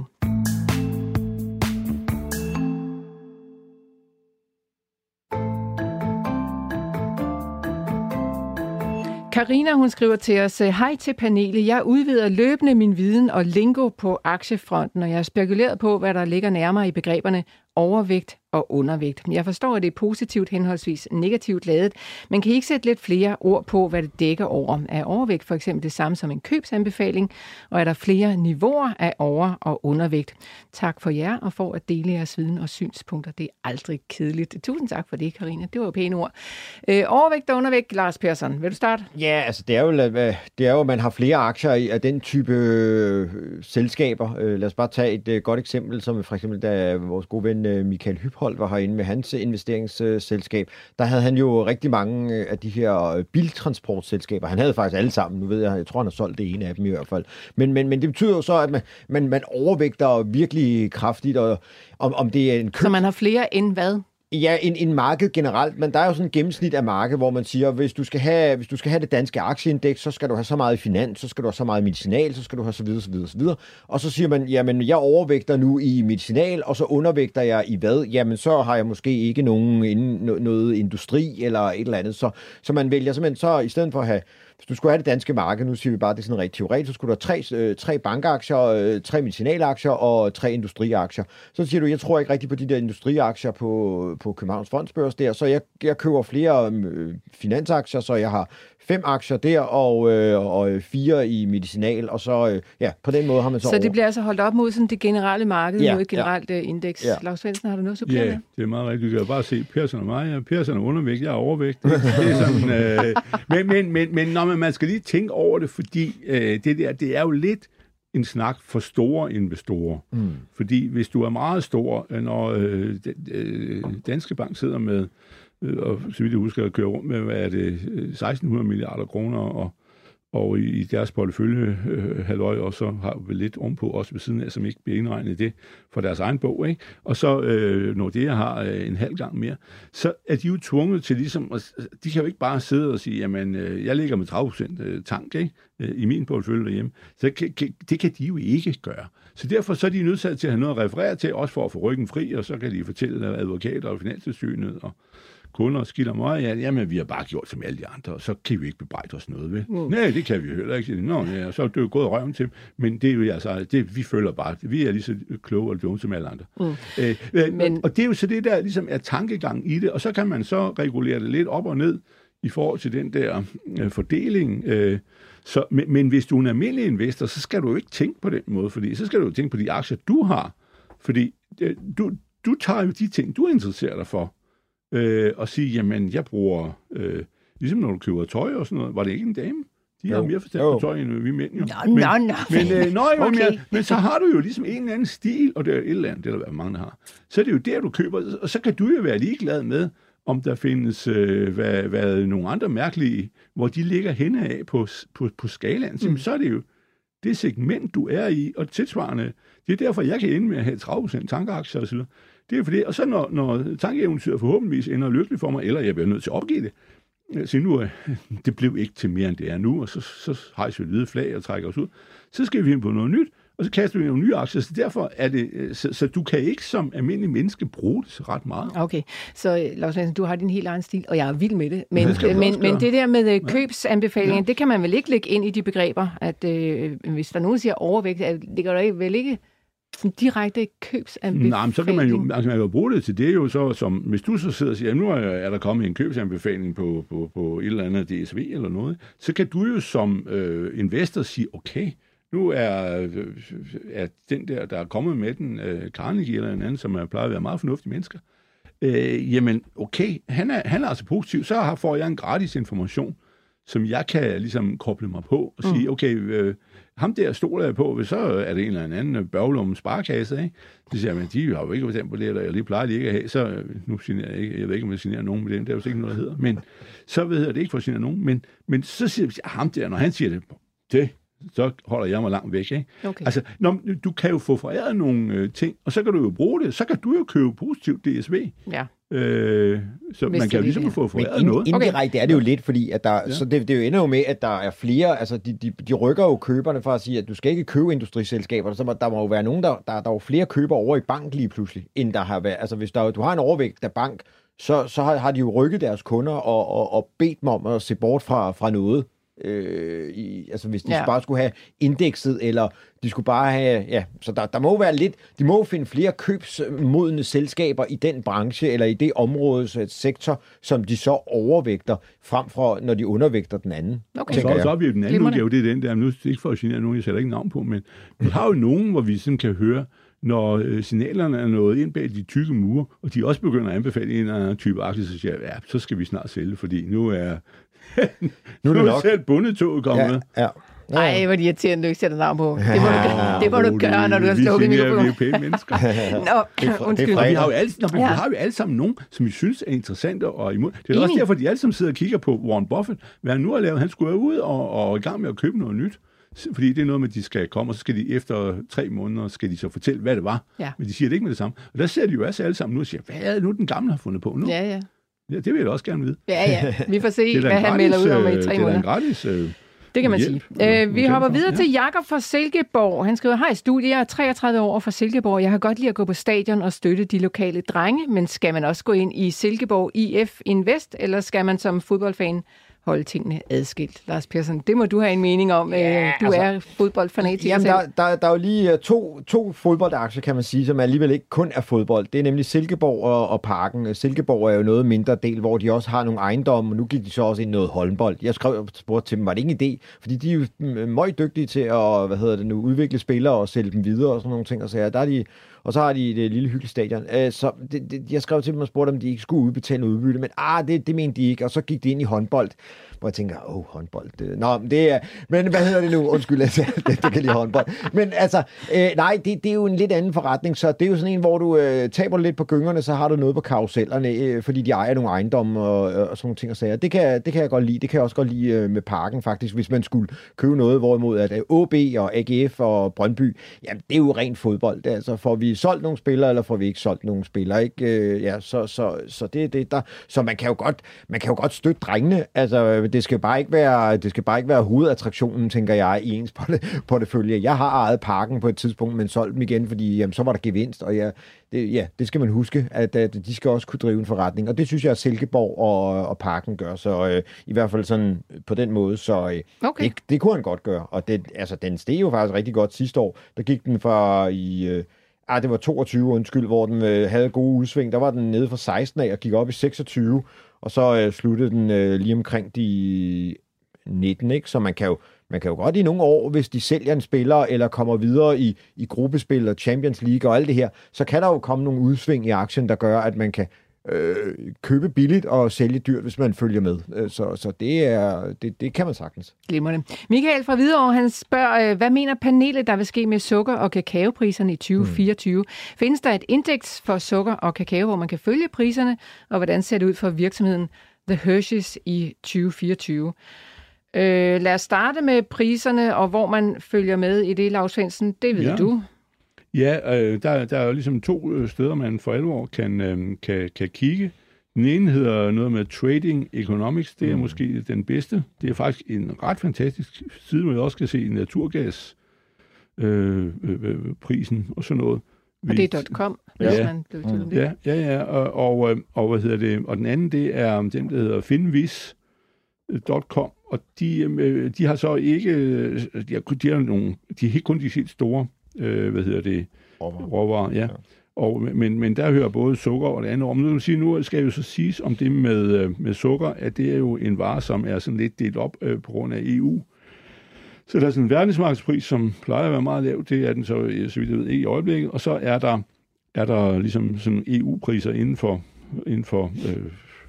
Speaker 3: Karina, hun skriver til os, hej til panelet. Jeg udvider løbende min viden og lingo på aktiefronten, og jeg har spekuleret på, hvad der ligger nærmere i begreberne overvægt og undervægt. Jeg forstår, at det er positivt henholdsvis negativt ladet, men kan I ikke sætte lidt flere ord på, hvad det dækker over? Er overvægt for eksempel det samme som en købsanbefaling, og er der flere niveauer af over- og undervægt? Tak for jer, og for at dele jeres viden og synspunkter. Det er aldrig kedeligt. Tusind tak for det, Karina. Det var jo pæne ord. Øh, overvægt og undervægt, Lars Persson. Vil du starte?
Speaker 5: Ja, altså det er jo, det er jo at man har flere aktier i af den type øh, selskaber. Øh, lad os bare tage et øh, godt eksempel, som for eksempel da vores gode ven øh, Michael Hypholdt var herinde med hans investeringsselskab. Der havde han jo rigtig mange af de her biltransportselskaber. Han havde faktisk alle sammen. Nu ved jeg, jeg tror, han har solgt det ene af dem i hvert fald. Men, men, men det betyder jo så, at man, man, man overvægter virkelig kraftigt, og om, om det er en køb...
Speaker 3: Så man har flere end hvad?
Speaker 5: Ja, en, en marked generelt, men der er jo sådan en gennemsnit af marked, hvor man siger, hvis du skal have, hvis du skal have det danske aktieindeks, så skal du have så meget i finans, så skal du have så meget i medicinal, så skal du have så videre, så videre, så videre. Og så siger man, jamen jeg overvægter nu i medicinal, og så undervægter jeg i hvad? Jamen så har jeg måske ikke nogen noget industri eller et eller andet. Så, så man vælger simpelthen så, i stedet for at have, hvis du skulle have det danske marked, nu siger vi bare, det er sådan rigtig teoretisk, så skulle du have tre, øh, tre bankaktier, øh, tre medicinalaktier og tre industriaktier. Så siger du, jeg tror ikke rigtig på de der industriaktier på, på Københavns Fondsbørs der, så jeg, jeg køber flere øh, finansaktier, så jeg har fem aktier der og, øh, og fire i medicinal, og så øh, ja, på den måde har man så
Speaker 3: Så
Speaker 5: over.
Speaker 3: det bliver altså holdt op mod sådan det generelle marked,
Speaker 5: ja,
Speaker 3: mod et generelt
Speaker 5: ja.
Speaker 3: indeks.
Speaker 5: Ja.
Speaker 3: Lars Svendsen, har du noget supplerende?
Speaker 4: Ja, det er meget rigtigt. Du kan bare se, Persson og mig, Persson er undervægt, jeg er overvægt. Det er sådan, øh, men, men, men, men når man, man skal lige tænke over det, fordi øh, det der, det er jo lidt en snak for store investorer. Mm. Fordi hvis du er meget stor, når øh, øh, Danske Bank sidder med og så vidt jeg husker at køre rundt med, hvad er det, seksten hundrede milliarder kroner, og, og i deres portefølje øh, halvøj, og så har vi lidt ovenpå også ved siden af, som ikke bliver indregnet i det for deres egen bog, ikke? Og så, øh, når det har øh, en halv gang mere, så er de jo tvunget til ligesom, at, de kan jo ikke bare sidde og sige, jamen, øh, jeg ligger med tredive procent tank, ikke? Øh, i min portefølje derhjemme. Så kan, kan, det kan de jo ikke gøre. Så derfor så er de nødt til at have noget at referere til, også for at få ryggen fri, og så kan de fortælle advokater og finanstilsynet og kunder og skilder mig, ja, jamen vi har bare gjort som alle de andre, og så kan vi ikke bebrejde os noget ved. Mm. Nej, det kan vi heller ikke. Nå, ja, så er det jo gået røven til, men det er jo altså, det, vi føler bare, vi er lige så kloge og dumme som alle andre. Mm. Øh, øh, men... Og det er jo så det der ligesom er tankegang i det, og så kan man så regulere det lidt op og ned i forhold til den der øh, fordeling. Øh, så, men, men hvis du er en almindelig investor, så skal du jo ikke tænke på den måde, fordi så skal du jo tænke på de aktier, du har. Fordi øh, du, du tager jo de ting, du interesserer dig for, Øh, og sige, jamen, jeg bruger, øh, Ligesom når du køber tøj og sådan noget. Var det ikke en dame? De har jo mere forstand på tøj, end vi mænd jo.
Speaker 3: Nå,
Speaker 4: men,
Speaker 3: nå, nå.
Speaker 4: Men, øh, nøj,
Speaker 3: Okay.
Speaker 4: men, men så har du jo ligesom en eller anden stil, og det er et eller andet, det er der mange, der har. Så er det jo der, du køber, og så kan du jo være ligeglad med, om der findes øh, hvad, hvad, nogle andre mærkelige, hvor de ligger henne af på, på, på skalaen. Mm. Så er det jo det segment, du er i, og tilsvarende. Det er derfor, jeg kan ende med at have tredive procent tankeaktier og så videre. Det er for det. Og så når, når tankeeventyret forhåbentligvis ender lykkeligt for mig, eller jeg bliver nødt til at opgive det, så nu, det blev ikke til mere, end det er nu, og så, så hejser vi hvide flag og trækker os ud. Så skal vi ind på noget nyt, og så kaster vi nogle nye aktier. Så derfor er det, så, så du kan ikke som almindelig menneske bruge det ret meget.
Speaker 3: Okay, så Lars Madsen, du har din helt egen stil, og jeg er vild med det. Men
Speaker 4: det,
Speaker 3: det, men, men det der med
Speaker 4: ja.
Speaker 3: købsanbefalingen, ja. det kan man vel ikke lægge ind i de begreber, at øh, hvis der nogen siger overvægt, ligger der ikke, vel ikke sådan direkte købsanbefaling?
Speaker 4: Nej, men så kan man jo, altså man kan jo bruge det til det jo så, som hvis du så sidder og siger, nu er der kommet en købsanbefaling på, på, på et eller andet D S V eller noget, så kan du jo som øh, investor sige, okay, nu er, øh, er den der, der er kommet med den, øh, Carnegie eller en anden, som er plejer at være meget fornuftige mennesker, øh, jamen okay, han er, han er altså positiv, så får jeg en gratis information, som jeg kan ligesom koble mig på og sige, mm. okay, øh, ham der stoler jeg på, så er det en eller anden børglum sparekasse, ikke? Så siger jeg, men de har jo ikke bestemt på det, eller jeg lige plejer de ikke at have, så nu signerer jeg ikke, jeg ved ikke, om jeg signerer nogen med det, det er jo ikke noget, der hedder, men så ved jeg det ikke for at signere nogen, men, men så siger jeg, ham der, når han siger det, det, så holder jeg mig langt væk, ikke?
Speaker 3: Okay.
Speaker 4: Altså, når, du kan jo få foræret nogle øh, ting, og så kan du jo bruge det, så kan du jo købe positivt D S V.
Speaker 3: Ja.
Speaker 4: Øh, så
Speaker 3: Hvis
Speaker 4: man kan jo ligesom
Speaker 3: det.
Speaker 4: få foræret
Speaker 5: ind,
Speaker 4: noget.
Speaker 5: indirekte er det jo lidt, fordi at der,
Speaker 4: Ja.
Speaker 5: så det, det jo ender jo med, at der er flere, altså de, de, de rykker jo køberne fra at sige, at du skal ikke købe industriselskaber, så må, der må jo være nogen, der, der, der er jo flere køber over i bank lige pludselig, end der har været. Altså hvis der, du har en overvægt af bank, så, så har, har de jo rykket deres kunder og, og, og bedt dem om at se bort fra, fra noget. Øh, i, altså hvis de
Speaker 3: Ja.
Speaker 5: bare skulle have indekset, eller de skulle bare have, ja, så der, der må være lidt, de må finde flere købsmodne selskaber i den branche, eller i det områdes sektor, som de så overvægter, frem for når de undervægter den anden.
Speaker 3: Okay.
Speaker 4: Så,
Speaker 5: tænker
Speaker 4: så
Speaker 5: jeg.
Speaker 4: har vi jo den anden
Speaker 3: Glimrende.
Speaker 4: udgave, det er den der, nu ikke for at genere nogen, jeg sætter ikke navn på, men vi har jo nogen, hvor vi sådan kan høre, når øh, signalerne er nået ind bag de tykke mure, og de også begynder at anbefale en eller anden type aktie, så siger jeg, ja, så skal vi snart sælge, fordi nu er
Speaker 5: Nu er det
Speaker 4: nu
Speaker 5: nok.
Speaker 4: selv bundetoget kommet.
Speaker 5: Ja, ja.
Speaker 3: Ej, hvor er det irriterende, du ikke sætter navn på. Det må du, gøre- det må du gøre, når du har slukket
Speaker 4: Vi er
Speaker 3: mikrofonen.
Speaker 4: pæne mennesker.
Speaker 3: Nå, undskyld.
Speaker 4: Og vi har jo alle, nå, men
Speaker 3: Ja.
Speaker 4: vi har jo alle sammen nogen, som vi synes er interessante og imod. Det er
Speaker 3: Enig.
Speaker 4: også derfor, de alle sammen sidder og kigger på Warren Buffett. Hvad han nu har lavet, han skulle være ude og, og i gang med at købe noget nyt. Fordi det er noget med, at de skal komme, og så skal de efter tre måneder, skal de så fortælle, hvad det var.
Speaker 3: Ja.
Speaker 4: Men de siger det ikke med det samme. Og der ser de jo også alle sammen nu og siger, hvad er det nu, den gamle har fundet på nu?
Speaker 3: Ja, ja.
Speaker 4: Ja, det vil jeg da også gerne vide.
Speaker 3: Ja, ja. Vi får se,
Speaker 4: Det er da
Speaker 3: hvad
Speaker 4: en
Speaker 3: han
Speaker 4: gratis,
Speaker 3: melder ud om i
Speaker 4: øh,
Speaker 3: tre
Speaker 4: Det er da
Speaker 3: måneder.
Speaker 4: en gratis øh,
Speaker 3: Det kan man
Speaker 4: hjælp.
Speaker 3: sige. Øh,
Speaker 4: Nogle
Speaker 3: vi hopper
Speaker 4: ting,
Speaker 3: videre
Speaker 4: ja.
Speaker 3: til Jakob fra Silkeborg. Han skriver, hej studie, jeg er treogtredive år fra Silkeborg. Jeg har godt lide at gå på stadion og støtte de lokale drenge, men skal man også gå ind i Silkeborg I F Invest, eller skal man som fodboldfan holde tingene adskilt? Lars Persson, det må du have en mening om. Ja, du
Speaker 5: altså,
Speaker 3: er fodboldfanatiker
Speaker 5: Jamen,
Speaker 3: selv.
Speaker 5: der, der, der er jo lige uh, to, to fodboldaktier, kan man sige, som alligevel ikke kun er fodbold. Det er nemlig Silkeborg og, og Parken. Silkeborg er jo noget mindre del, hvor de også har nogle ejendomme, og nu gik de så også ind i noget håndbold. Jeg skrev og spurgte til dem, var det ikke en idé? Fordi de er jo meget dygtige til at hvad hedder det nu, udvikle spillere og sælge dem videre og sådan nogle ting. Og så, der er de, og så har de et lille hyggeligt stadion. Uh, så det, det, jeg skrev til dem og spurgte, om de ikke skulle udbetale noget udbytte, men ah, det, det mente de ikke, og så gik de ind i håndbold. Hvor jeg tænker, åh, oh, håndbold. Det... Nå, det er... Men hvad hedder det nu? Undskyld, altså, det, det kan lide håndbold. Men altså, øh, nej, det, det er jo en lidt anden forretning, så det er jo sådan en, hvor du øh, taber lidt på gyngerne, så har du noget på karusellerne, øh, fordi de ejer nogle ejendomme og, og sådan nogle ting og sager. Det kan, det kan jeg godt lide. Det kan jeg også godt lide øh, med Parken, faktisk, hvis man skulle købe noget, hvorimod at O B og A G F og Brøndby, jamen, det er jo rent fodbold. Det er, altså, får vi solgt nogle spillere, eller får vi ikke solgt nogle spillere, ikke? Øh, ja, så, så, så det er det, der... Så man kan jo godt, man kan jo godt støtte drengene, altså det skal bare ikke være, det skal bare ikke være hovedattraktionen, tænker jeg, i ens portefølje. Jeg har ejet Parken på et tidspunkt, men solgt dem igen, fordi jamen, så var der gevinst, og ja, det, ja, det skal man huske, at, at de skal også kunne drive en forretning, og det synes jeg, at Silkeborg og, og Parken gør, så øh, i hvert fald sådan på den måde, så øh,
Speaker 3: Okay.
Speaker 5: det, det kunne han godt gøre, og det, altså, den steg jo faktisk rigtig godt sidste år. Der gik den fra i... Øh, Ah, det var toogtyve, undskyld, hvor den øh, havde gode udsving. Der var den nede fra seksten af og gik op i seksogtyve, og så øh, sluttede den øh, lige omkring de nitten, ikke? Så man kan jo man kan jo godt i nogle år, hvis de sælger en spiller eller kommer videre i, i gruppespil og Champions League og alt det her, så kan der jo komme nogle udsving i aktien, der gør, at man kan øh, købe billigt og sælge dyrt, hvis man følger med. Så, så det, er, det, det kan man sagtens.
Speaker 3: Glimrende. Michael fra Hvidovre, han spørger, hvad mener panelet, der vil ske med sukker- og kakaopriserne i tyve fireogtyve? Hmm. Findes der et indeks for sukker og kakao, hvor man kan følge priserne, og hvordan ser det ud for virksomheden The Hershey's i tyve fireogtyve? Øh, lad os starte med priserne, og hvor man følger med i det, Lars Svendsen. Det ved
Speaker 4: ja.
Speaker 3: du.
Speaker 4: Ja, øh, der, der er jo ligesom to steder, man for alvor kan, øh, kan, kan kigge. Den ene hedder noget med Trading Economics. Det er mm. måske den bedste. Det er faktisk en ret fantastisk side, hvor jeg også kan se naturgas øh, øh, prisen og sådan noget.
Speaker 3: Og det er .com, hvis ja. man bliver til det.
Speaker 4: Ja, ja, ja. Og, og, og, hvad hedder det? Og den anden, det er den, der hedder Finvis punktum com, og de, de har så ikke, de har, de har nogle, de er ikke kun de helt store, øh, hvad hedder det, råvarer, ja. ja. Og, men, men der hører både sukker og det andet om. Nu, sige, nu skal jeg jo så siges om det med, med sukker, at det er jo en vare, som er sådan lidt delt op øh, på grund af E U. Så der er sådan en verdensmarkedspris, som plejer at være meget lav, det er den så, så vidt jeg ved, ikke i øjeblikket, og så er der, er der ligesom sådan E U-priser inden for, inden for øh,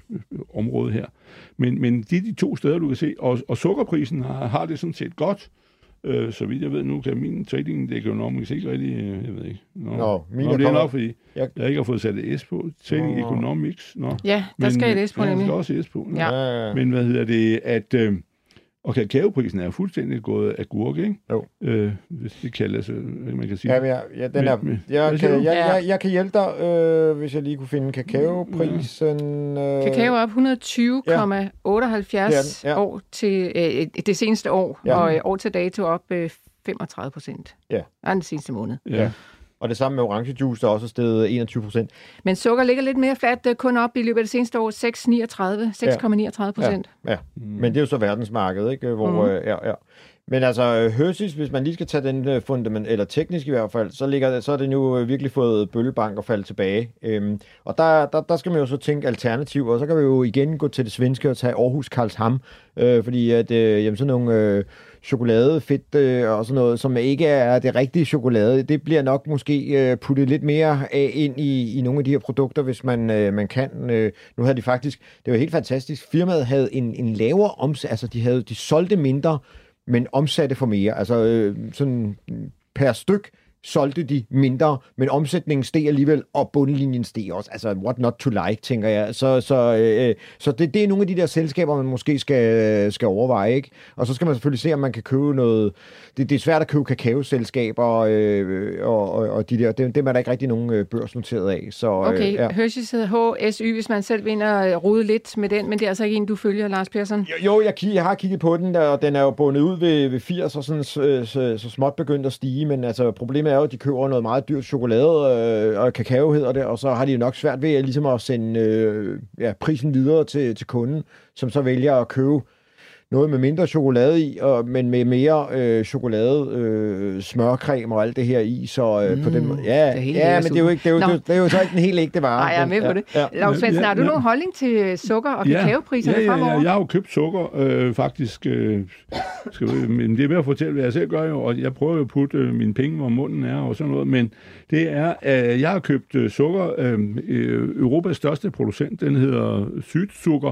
Speaker 4: området her. Men, men de er de to steder, du kan se, og, og sukkerprisen har, har det sådan set godt. Øh, så vidt jeg ved, nu kan min trading economics ikke rigtig, jeg ved ikke. Nå, Nå, Nå det er nok, fordi jeg, jeg ikke har fået sat et S på. Trading Nå. Economics. Nå.
Speaker 3: Ja, der skal
Speaker 4: men,
Speaker 3: et S på, nemlig.
Speaker 4: Ja, der skal også S på.
Speaker 3: Ja.
Speaker 4: Men hvad hedder det, at... Øh, og kakaoprisen er fuldstændig gået af gurke, ikke?
Speaker 5: Jo.
Speaker 4: Øh, hvis det kaldes, man kan sige.
Speaker 5: Ja, ja, ja den er, med, jeg, kan, jeg, jeg, jeg kan hjælpe dig, øh, hvis jeg lige kunne finde kakaoprisen. Øh,
Speaker 3: Kakao er op et hundrede og tyve komma otteoghalvfjerds ja. ja. år til øh, det seneste år, ja. og øh, år til dato op øh, femogtredive procent.
Speaker 5: Ja.
Speaker 3: Og den seneste måned.
Speaker 5: Ja. Og det samme med orange juice, der også er steget enogtyve procent.
Speaker 3: Men sukker ligger lidt mere fladt, kun op i løbet af det seneste år, seks komma niogtredive procent.
Speaker 5: Ja, ja. Mm. Men det er jo så verdensmarkedet, ikke? Hvor, mm. ja, ja. Men altså, Hershey's, hvis man lige skal tage den fundament, eller teknisk i hvert fald, så, ligger, så er det nu virkelig fået bøllebank og falde tilbage. Øhm, og der, der, der skal man jo så tænke alternativ, og så kan vi jo igen gå til det svenske og tage Aarhus Karlsham, øh, fordi at øh, jamen, sådan nogle øh, chokolade, fedt øh, og sådan noget, som ikke er det rigtige chokolade, det bliver nok måske øh, puttet lidt mere af ind i, i nogle af de her produkter, hvis man, øh, man kan. Øh, nu havde de faktisk, det var helt fantastisk, firmaet havde en, en lavere omsætning, altså de, havde, de solgte mindre, men omsatte for mere. Altså øh, sådan per styk solgte de mindre, men omsætningen steg alligevel, og bundlinjen steg også. Altså, what not to like, tænker jeg. Så, så, øh, så det, det er nogle af de der selskaber, man måske skal, skal overveje, ikke? Og så skal man selvfølgelig se, om man kan købe noget... Det, det er svært at købe kakaoselskaber, øh, og, og, og de der, det, det er der ikke rigtig nogen øh, børsnoteret af. Så,
Speaker 3: okay,
Speaker 5: øh, ja.
Speaker 3: Hershey's hedder H S Y, hvis man selv vil ind og rode lidt med den, men det er altså ikke en, du følger, Lars Persson?
Speaker 5: Jo, jo jeg, kig, jeg har kigget på den, og den er jo bundet ud ved, ved firs, og sådan, så, så, så småt begyndt at stige, men altså, problemet er jo, at de køber noget meget dyrt chokolade øh, og kakao hedder det, og så har de jo nok svært ved at, ligesom at sende øh, ja, prisen videre til, til kunden, som så vælger at købe noget med mindre chokolade i, og, men med mere øh, chokolade, øh, smørcreme og alt det her i, så øh, mm, på den måde. Ja, det ja men det er, jo ikke, det, er jo, det, det er jo så ikke den helt ægte vare.
Speaker 3: Nej, jeg er med på
Speaker 5: ja,
Speaker 3: det. Ja. Lars Svendsen, har du ja. nogen holdning til sukker- og kakaopriserne
Speaker 4: ja, ja,
Speaker 3: fremover?
Speaker 4: Ja, jeg har jo købt sukker, øh, faktisk. Øh, skal vi, men det er med at fortælle, hvad jeg selv gør jo, og jeg prøver jo at putte øh, mine penge, hvor munden er og sådan noget, men det er, øh, jeg har købt øh, sukker, øh, Europas største producent, den hedder Sydsukker.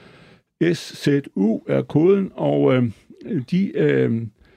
Speaker 4: S Z U er koden, og øh, de øh,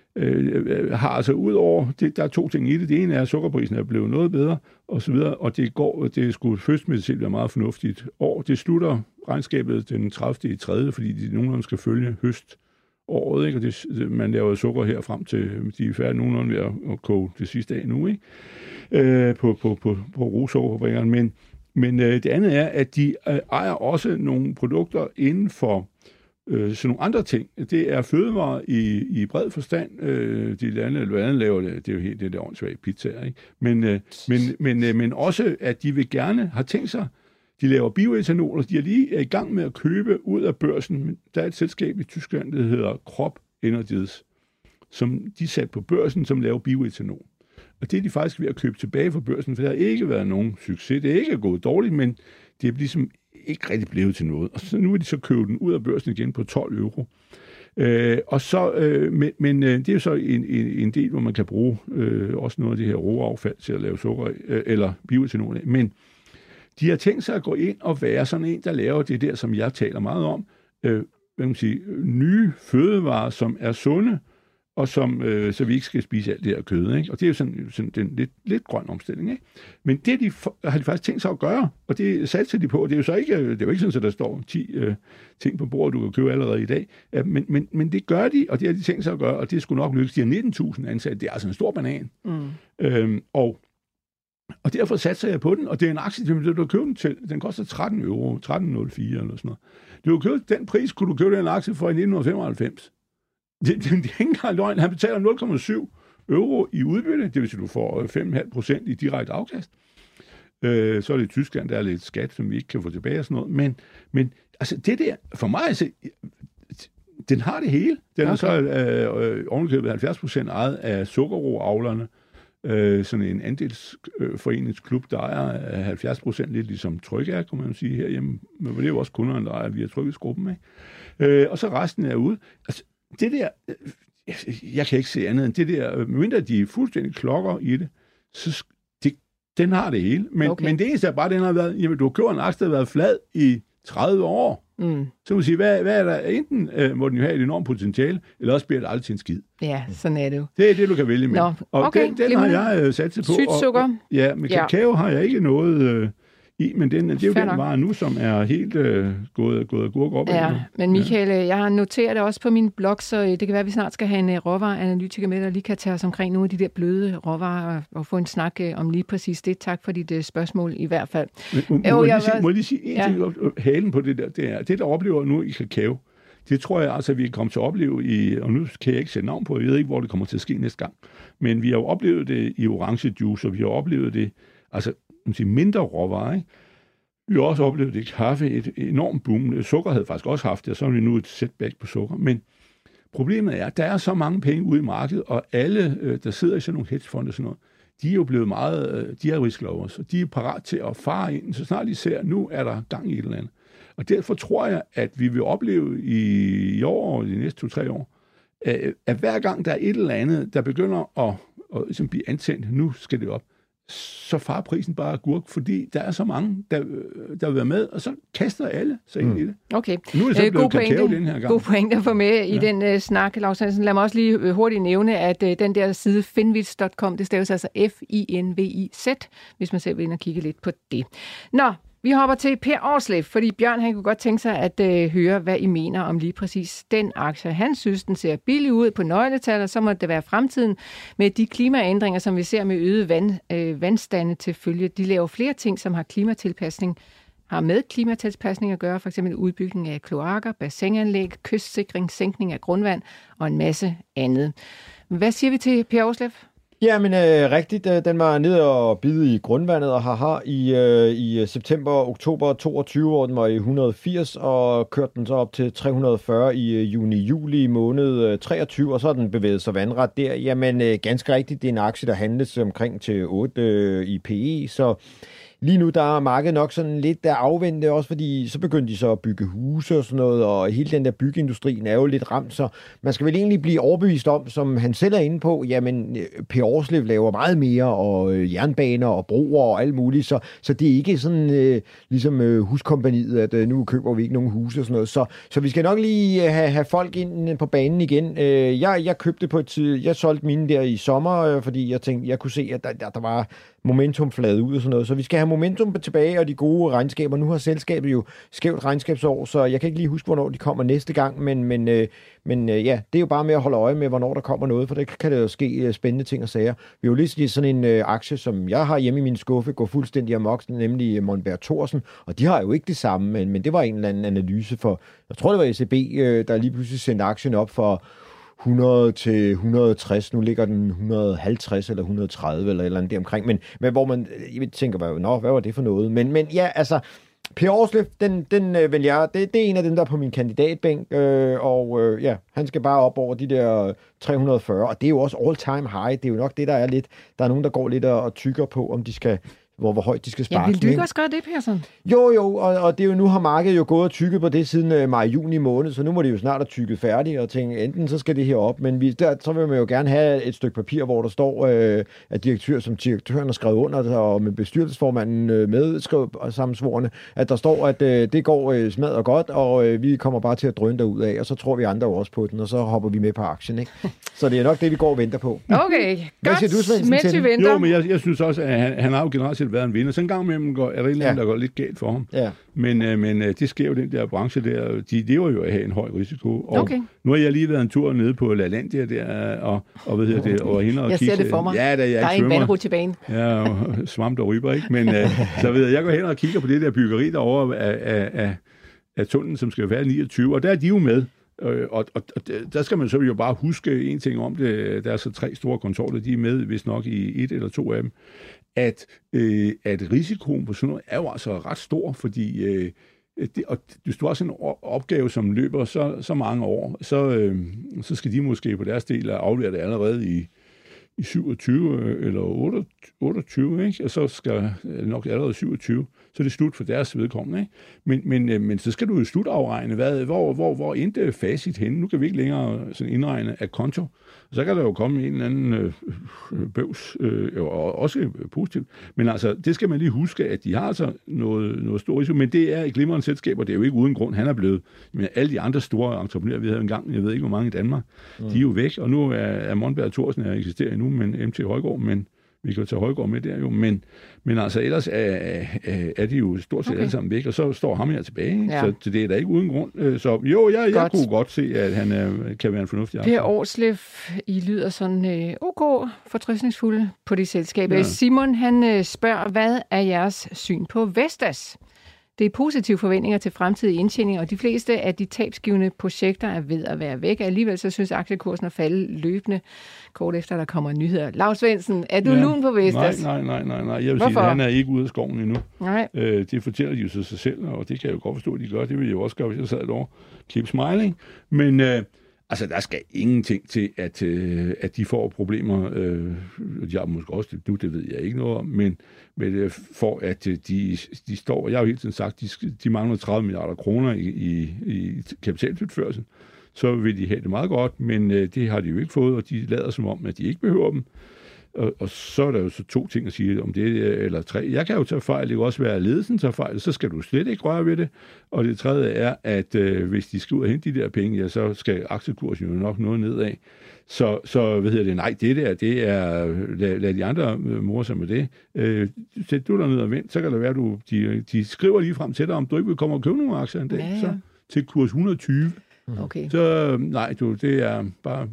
Speaker 4: øh, har altså ud over, det, der er to ting i det. Det ene er, at sukkerprisen er blevet noget bedre, og så videre, og det går, det skulle fødselsmæssigt være meget fornuftigt år. Det slutter regnskabet den tredivte i tredje, fordi de nogenlunde skal følge høståret, ikke? Og det, man laver sukker her frem til, de er færdige nogenlunde ved at, at koge det sidste af nu, ikke? Øh, på, på, på, på roesukkerfabrikkerne, men Men øh, det andet er, at de øh, ejer også nogle produkter inden for øh, sådan nogle andre ting. Det er fødevarer i, i bred forstand. Øh, de lande, eller andet laver det, det er jo helt det der åndssvagt pizzaer, ikke? Men, øh, men, men, øh, men også, at de vil gerne have tænkt sig, de laver bioetanol, og de er lige i gang med at købe ud af børsen. Der er et selskab i Tyskland, der hedder Crop Energies, som de sat på børsen, som laver bioetanol. Og det er de faktisk ved at købe tilbage fra børsen, for der har ikke været nogen succes. Det er ikke gået dårligt, men det er ligesom ikke rigtig blevet til noget. Og så nu vil de så købe den ud af børsen igen på tolv euro. Øh, og så, øh, men, men det er jo så en, en, en del, hvor man kan bruge øh, også noget af det her råaffald til at lave sukker øh, eller bioetanol af. Men De har tænkt sig at gå ind og være sådan en, der laver det der, som jeg taler meget om, øh, hvad kan man sige, nye fødevarer, som er sunde, og som, øh, så vi ikke skal spise alt det her kød. Ikke? Og det er jo sådan, sådan den lidt, lidt grøn omstilling. Ikke? Men det de for, har de faktisk tænkt sig at gøre, og det satser de på. Det er jo så ikke, det er jo ikke sådan, at der står ti øh, ting på bordet, du kan købe allerede i dag. Ja, men, men, men det gør de, og det har de tænkt sig at gøre, og det skulle nok lykkes. De har nitten tusind ansatte. Det er altså en stor banan. Mm. Øhm, og, og derfor satser jeg på den, og det er en aktie, du kan købe den til. Den koster tretten euro, tretten komma nul fire eller sådan noget. Du kan købe den pris, kunne du købe den aktie for i nitten femoghalvfems. Det, det, det er ikke engang løgn. Han betaler nul komma syv euro i udbytte, det vil sige, du får fem komma fem procent i direkte afkast. Øh, så er det i Tyskland, der er lidt skat, som vi ikke kan få tilbage og sådan noget. Men, men altså, det der, for mig, altså, den har det hele. Den okay. er så øh, ovenikøbet halvfjerds procent ejet af sukkerroavlerne. Øh, sådan en andelsforeningsklub, der ejer halvfjerds procent, lidt ligesom Tryg er, kan man sige, herhjemme. Men det er jo også kunderne, der ejer via Trygghedsgruppen. Ikke? Øh, og så resten er ude. Altså, det der, jeg kan ikke se andet end det der, mindre de er fuldstændig klokker i det, så det, den har det hele. Men, okay. men det eneste er bare, den har været, jamen du køber en aktie, der har været flad i tredive år. Mm. Så må man sige, hvad, hvad er der? Enten øh, må den jo have et enormt potentiale, eller også bliver det aldrig til en skid.
Speaker 3: Ja, sådan er det jo.
Speaker 4: Det er det, du kan vælge med.
Speaker 3: Nå, okay,
Speaker 4: og den, den har jeg øh, sat til på.
Speaker 3: Sygt sukker.
Speaker 4: Og, ja, med kakao ja. har jeg ikke noget... Øh, i, men den, det er jo Fair den nok. vare nu, som er helt øh, gået, gået gurk op.
Speaker 3: Ja, men Michael, ja. jeg har noteret det også på min blog, så det kan være, at vi snart skal have en råvareanalytiker med, der lige kan tage os omkring nogle af de der bløde råvarer og få en snak om lige præcis det. Tak for dit uh, spørgsmål i hvert fald.
Speaker 4: Men, må, jo, jeg, jeg sige, var... må jeg lige sige en ja. ting? Halen på det der, det er, det der oplever nu i kakao, det tror jeg altså, vi er kommet til at opleve i, og nu kan jeg ikke sætte navn på, jeg ved ikke, hvor det kommer til at ske næste gang, men vi har jo oplevet det i orange juice, og vi har oplevet det, altså mindre råvarer, ikke? Vi har også oplevet det i kaffe, et enormt boom. Sukker havde faktisk også haft det, og så er vi nu et setback på sukker. Men problemet er, at der er så mange penge ude i markedet, og alle, der sidder i sådan nogle hedgefonde og sådan noget, de er jo blevet meget, de er risk-lovers, og de er parat til at fare ind, så snart de ser, at nu er der gang i et eller andet. Og derfor tror jeg, at vi vil opleve i, i år og de næste to-tre år, at, at hver gang der er et eller andet, der begynder at, at, at, at blive antændt, nu skal det op, så farer prisen bare agurk, fordi der er så mange, der, der vil være med, og så kaster alle sig ind mm. i det.
Speaker 3: Okay.
Speaker 4: Nu er det så blevet god kakao pointe, den her gang.
Speaker 3: God pointe at få med i ja. den uh, snak, Lars Hansen. Lad mig også lige hurtigt nævne, at uh, den der side finviz punktum com, det staves altså F I N V I Z, hvis man selv vil ind og kigge lidt på det. Nå, vi hopper til Per Aarsleff, fordi Bjørn han kunne godt tænke sig at øh, høre, hvad I mener om lige præcis den aktie. Han synes, den ser billig ud på nøgletal, og så må det være fremtiden med de klimaændringer, som vi ser med øget vand, øh, vandstande til følge. De laver flere ting, som har klimatilpasning, har med klimatilpasning at gøre, for eksempel udbygning af kloakker, bassinanlæg, kystsikring, sænkning af grundvand og en masse andet. Hvad siger vi til Per Aarsleff?
Speaker 5: Ja, men øh, rigtigt. Øh, den var nede og bide i grundvandet og haha i, øh, i september og oktober toogtyve, hvor den var i et hundrede og firs, og kørte den så op til tre hundrede og fyrre i øh, juni-juli måned øh, treogtyve, og så har den bevæget sig vandret der. Jamen, øh, ganske rigtigt, det er en aktie, der handles omkring til otte øh, i P E, så lige nu der er markedet nok sådan lidt der afvendte, også fordi så begyndte de så at bygge huse og sådan noget, og hele den der byggeindustrien er jo lidt ramt, så man skal vel egentlig blive overbevist om, som han selv er inde på, jamen Per Aarsleff laver meget mere, og øh, jernbaner og broer og alt muligt, så, så det er ikke sådan øh, ligesom øh, huskompaniet, at øh, nu køber vi ikke nogen huse og sådan noget, så, så vi skal nok lige have, have folk ind på banen igen. Øh, jeg, jeg købte på et tid, jeg solgte mine der i sommer, øh, fordi jeg tænkte, jeg kunne se, at der, der, der var momentum fladet ud og sådan noget. Så vi skal have momentum tilbage, og de gode regnskaber. Nu har selskabet jo skævt regnskabsår, så jeg kan ikke lige huske, hvornår de kommer næste gang, men, men, øh, men øh, ja, det er jo bare med at holde øje med, hvornår der kommer noget, for det kan det jo ske øh, spændende ting og sager. Vi har jo lige sådan en øh, aktie, som jeg har hjemme i min skuffe, går fuldstændig amok, nemlig Monberg Thorsen, og de har jo ikke det samme, men, men det var en eller anden analyse for, jeg tror det var S E B, øh, der lige pludselig sendte aktien op for hundrede til et hundrede og tres, nu ligger den et hundrede og halvtreds eller et hundrede og tredive eller et eller andet deromkring, men, men hvor man jeg tænker, nå, hvad var det for noget? Men, men ja, altså, Per Aarsleff, den, den øh, vil jeg, det, det er en af dem, der er på min kandidatbænk, øh, og øh, ja, han skal bare op over de der tre hundrede og fyrre, og det er jo også all-time high, det er jo nok det, der er lidt, der er nogen, der går lidt og, og tykker på, om de skal hvor, hvor højt de skal sparke.
Speaker 3: Ja, vil du ikke også gøre det, Persson?
Speaker 5: Jo, jo, og, og det er jo, nu har markedet jo gået og tykket på det siden uh, maj-juni måned, så nu må det jo snart have tykket færdigt, og tænke, enten så skal det her op, men vi, der, så vil man jo gerne have et stykke papir, hvor der står, uh, at direktør, som direktøren har skrevet under, og med bestyrelsesformanden uh, med skrevet sammensvorene, at der står, at uh, det går uh, smadret godt, og uh, vi kommer bare til at drøne derud af, og så tror vi andre også på den, og så hopper vi med på aktien, ikke? Så det er nok det, vi går og venter på.
Speaker 3: Okay,
Speaker 5: hvad siger du, Svendsen, til
Speaker 4: det? Jo, men jeg, jeg synes også, at han, han har jo generelt set været en vinder. Så en gang imellem går, er der en ja. der går lidt galt for ham. Ja. Men, øh, men øh, det sker jo den der branche der. De lever jo at have en høj risiko. Og
Speaker 3: okay.
Speaker 4: nu har jeg lige været en tur nede på LaLandia der, og, og hvad hedder det, og hende og
Speaker 3: jeg
Speaker 4: kigge.
Speaker 3: Jeg ser det for mig.
Speaker 4: Ja, da jeg
Speaker 3: der er en vandrute til banen.
Speaker 4: Ja, og svamp og ryber, ikke? Men øh, så ved jeg, jeg går hen og kigger på det der byggeri derovre af, af, af, af tunnelen, som skal være niogtyve, og der er de jo med. Øh, og, og, og der skal man så jo bare huske en ting om det. Der er så tre store kontorer, de er med, hvis nok i et eller to af dem. At, øh, at risikoen på sådan noget er jo altså ret stor, fordi øh, det, og hvis du har sådan en opgave, som løber så, så mange år, så, øh, så skal de måske på deres del aflevere det allerede i, i syvogtyve eller otteogtyve, ikke? Og så skal nok allerede syvogtyve, så er det slut for deres vedkommende, ikke? Men, men, men så skal du jo slutafregne, hvad, hvor, hvor, hvor endte facit henne. Nu kan vi ikke længere sådan indregne af konto. Så kan der jo komme en eller anden øh, bøvs, øh, og også positivt. Men altså, det skal man lige huske, at de har altså noget, noget stort risiko. Men det er et glimrende selskab, og det er jo ikke uden grund. Han er blevet, men alle de andre store entreprenører, vi havde engang, jeg ved ikke, hvor mange i Danmark, mm. de er jo væk. Og nu er, er Monberg Thorsen er eksisterer endnu, men M T Højgaard, men vi kan jo tage Højgaard med der jo, men, men altså ellers er, er, er de jo stort set okay. alle sammen væk, og så står ham her tilbage, ja. Så det er da ikke uden grund. Så jo, jeg, jeg kunne godt se, at han er, kan være en fornuftig aktie.
Speaker 3: Per Årslev, I lyder sådan uh, ok fortrøstningsfulde på det selskab. Ja. Simon, han uh, spørger, hvad er jeres syn på Vestas? Det er positive forventninger til fremtidig indtjening, og de fleste af de tabsgivende projekter er ved at være væk. Alligevel så synes aktiekursen at falde løbende, kort efter der kommer nyheder. Lars Svendsen, er du ja, lun på Vestas?
Speaker 4: Nej, nej, nej, nej. Jeg vil Hvorfor? sige, at han er ikke ude af skoven endnu.
Speaker 3: Nej.
Speaker 4: Øh, det fortæller de jo så sig selv, og det kan jeg jo godt forstå, at de gør. Det ville jeg jo også gøre, hvis jeg sad derovre. Keep smiling. Men øh, altså, der skal ingenting til, at, øh, at de får problemer. Øh, de har måske også det nu, det ved jeg ikke noget om, men, men øh, for at de, de står, jeg har jo hele tiden sagt, de, de mangler tredive milliarder kroner i, i, i kapitaltilførsel, så vil de have det meget godt, men øh, det har de jo ikke fået, og de lader som om, at de ikke behøver dem. Og, og så er der jo så to ting at sige om det, eller tre. Jeg kan jo tage fejl, det kan også være, at ledelsen tager fejl, så skal du slet ikke røre ved det. Og det tredje er, at øh, hvis de skal ud og hente de der penge, ja, så skal aktiekursen jo nok noget nedad. Så, så hvad hedder det, nej, det der, det er, lad, lad de andre mor sig med det. Øh, sæt du der ned og vent, så kan det være, du, de, de skriver lige frem til dig, om du ikke vil komme og købe nogle aktier en dag, ja, ja. Så til kurs et hundrede og tyve.
Speaker 3: Okay.
Speaker 4: Så nej, du, det er bare...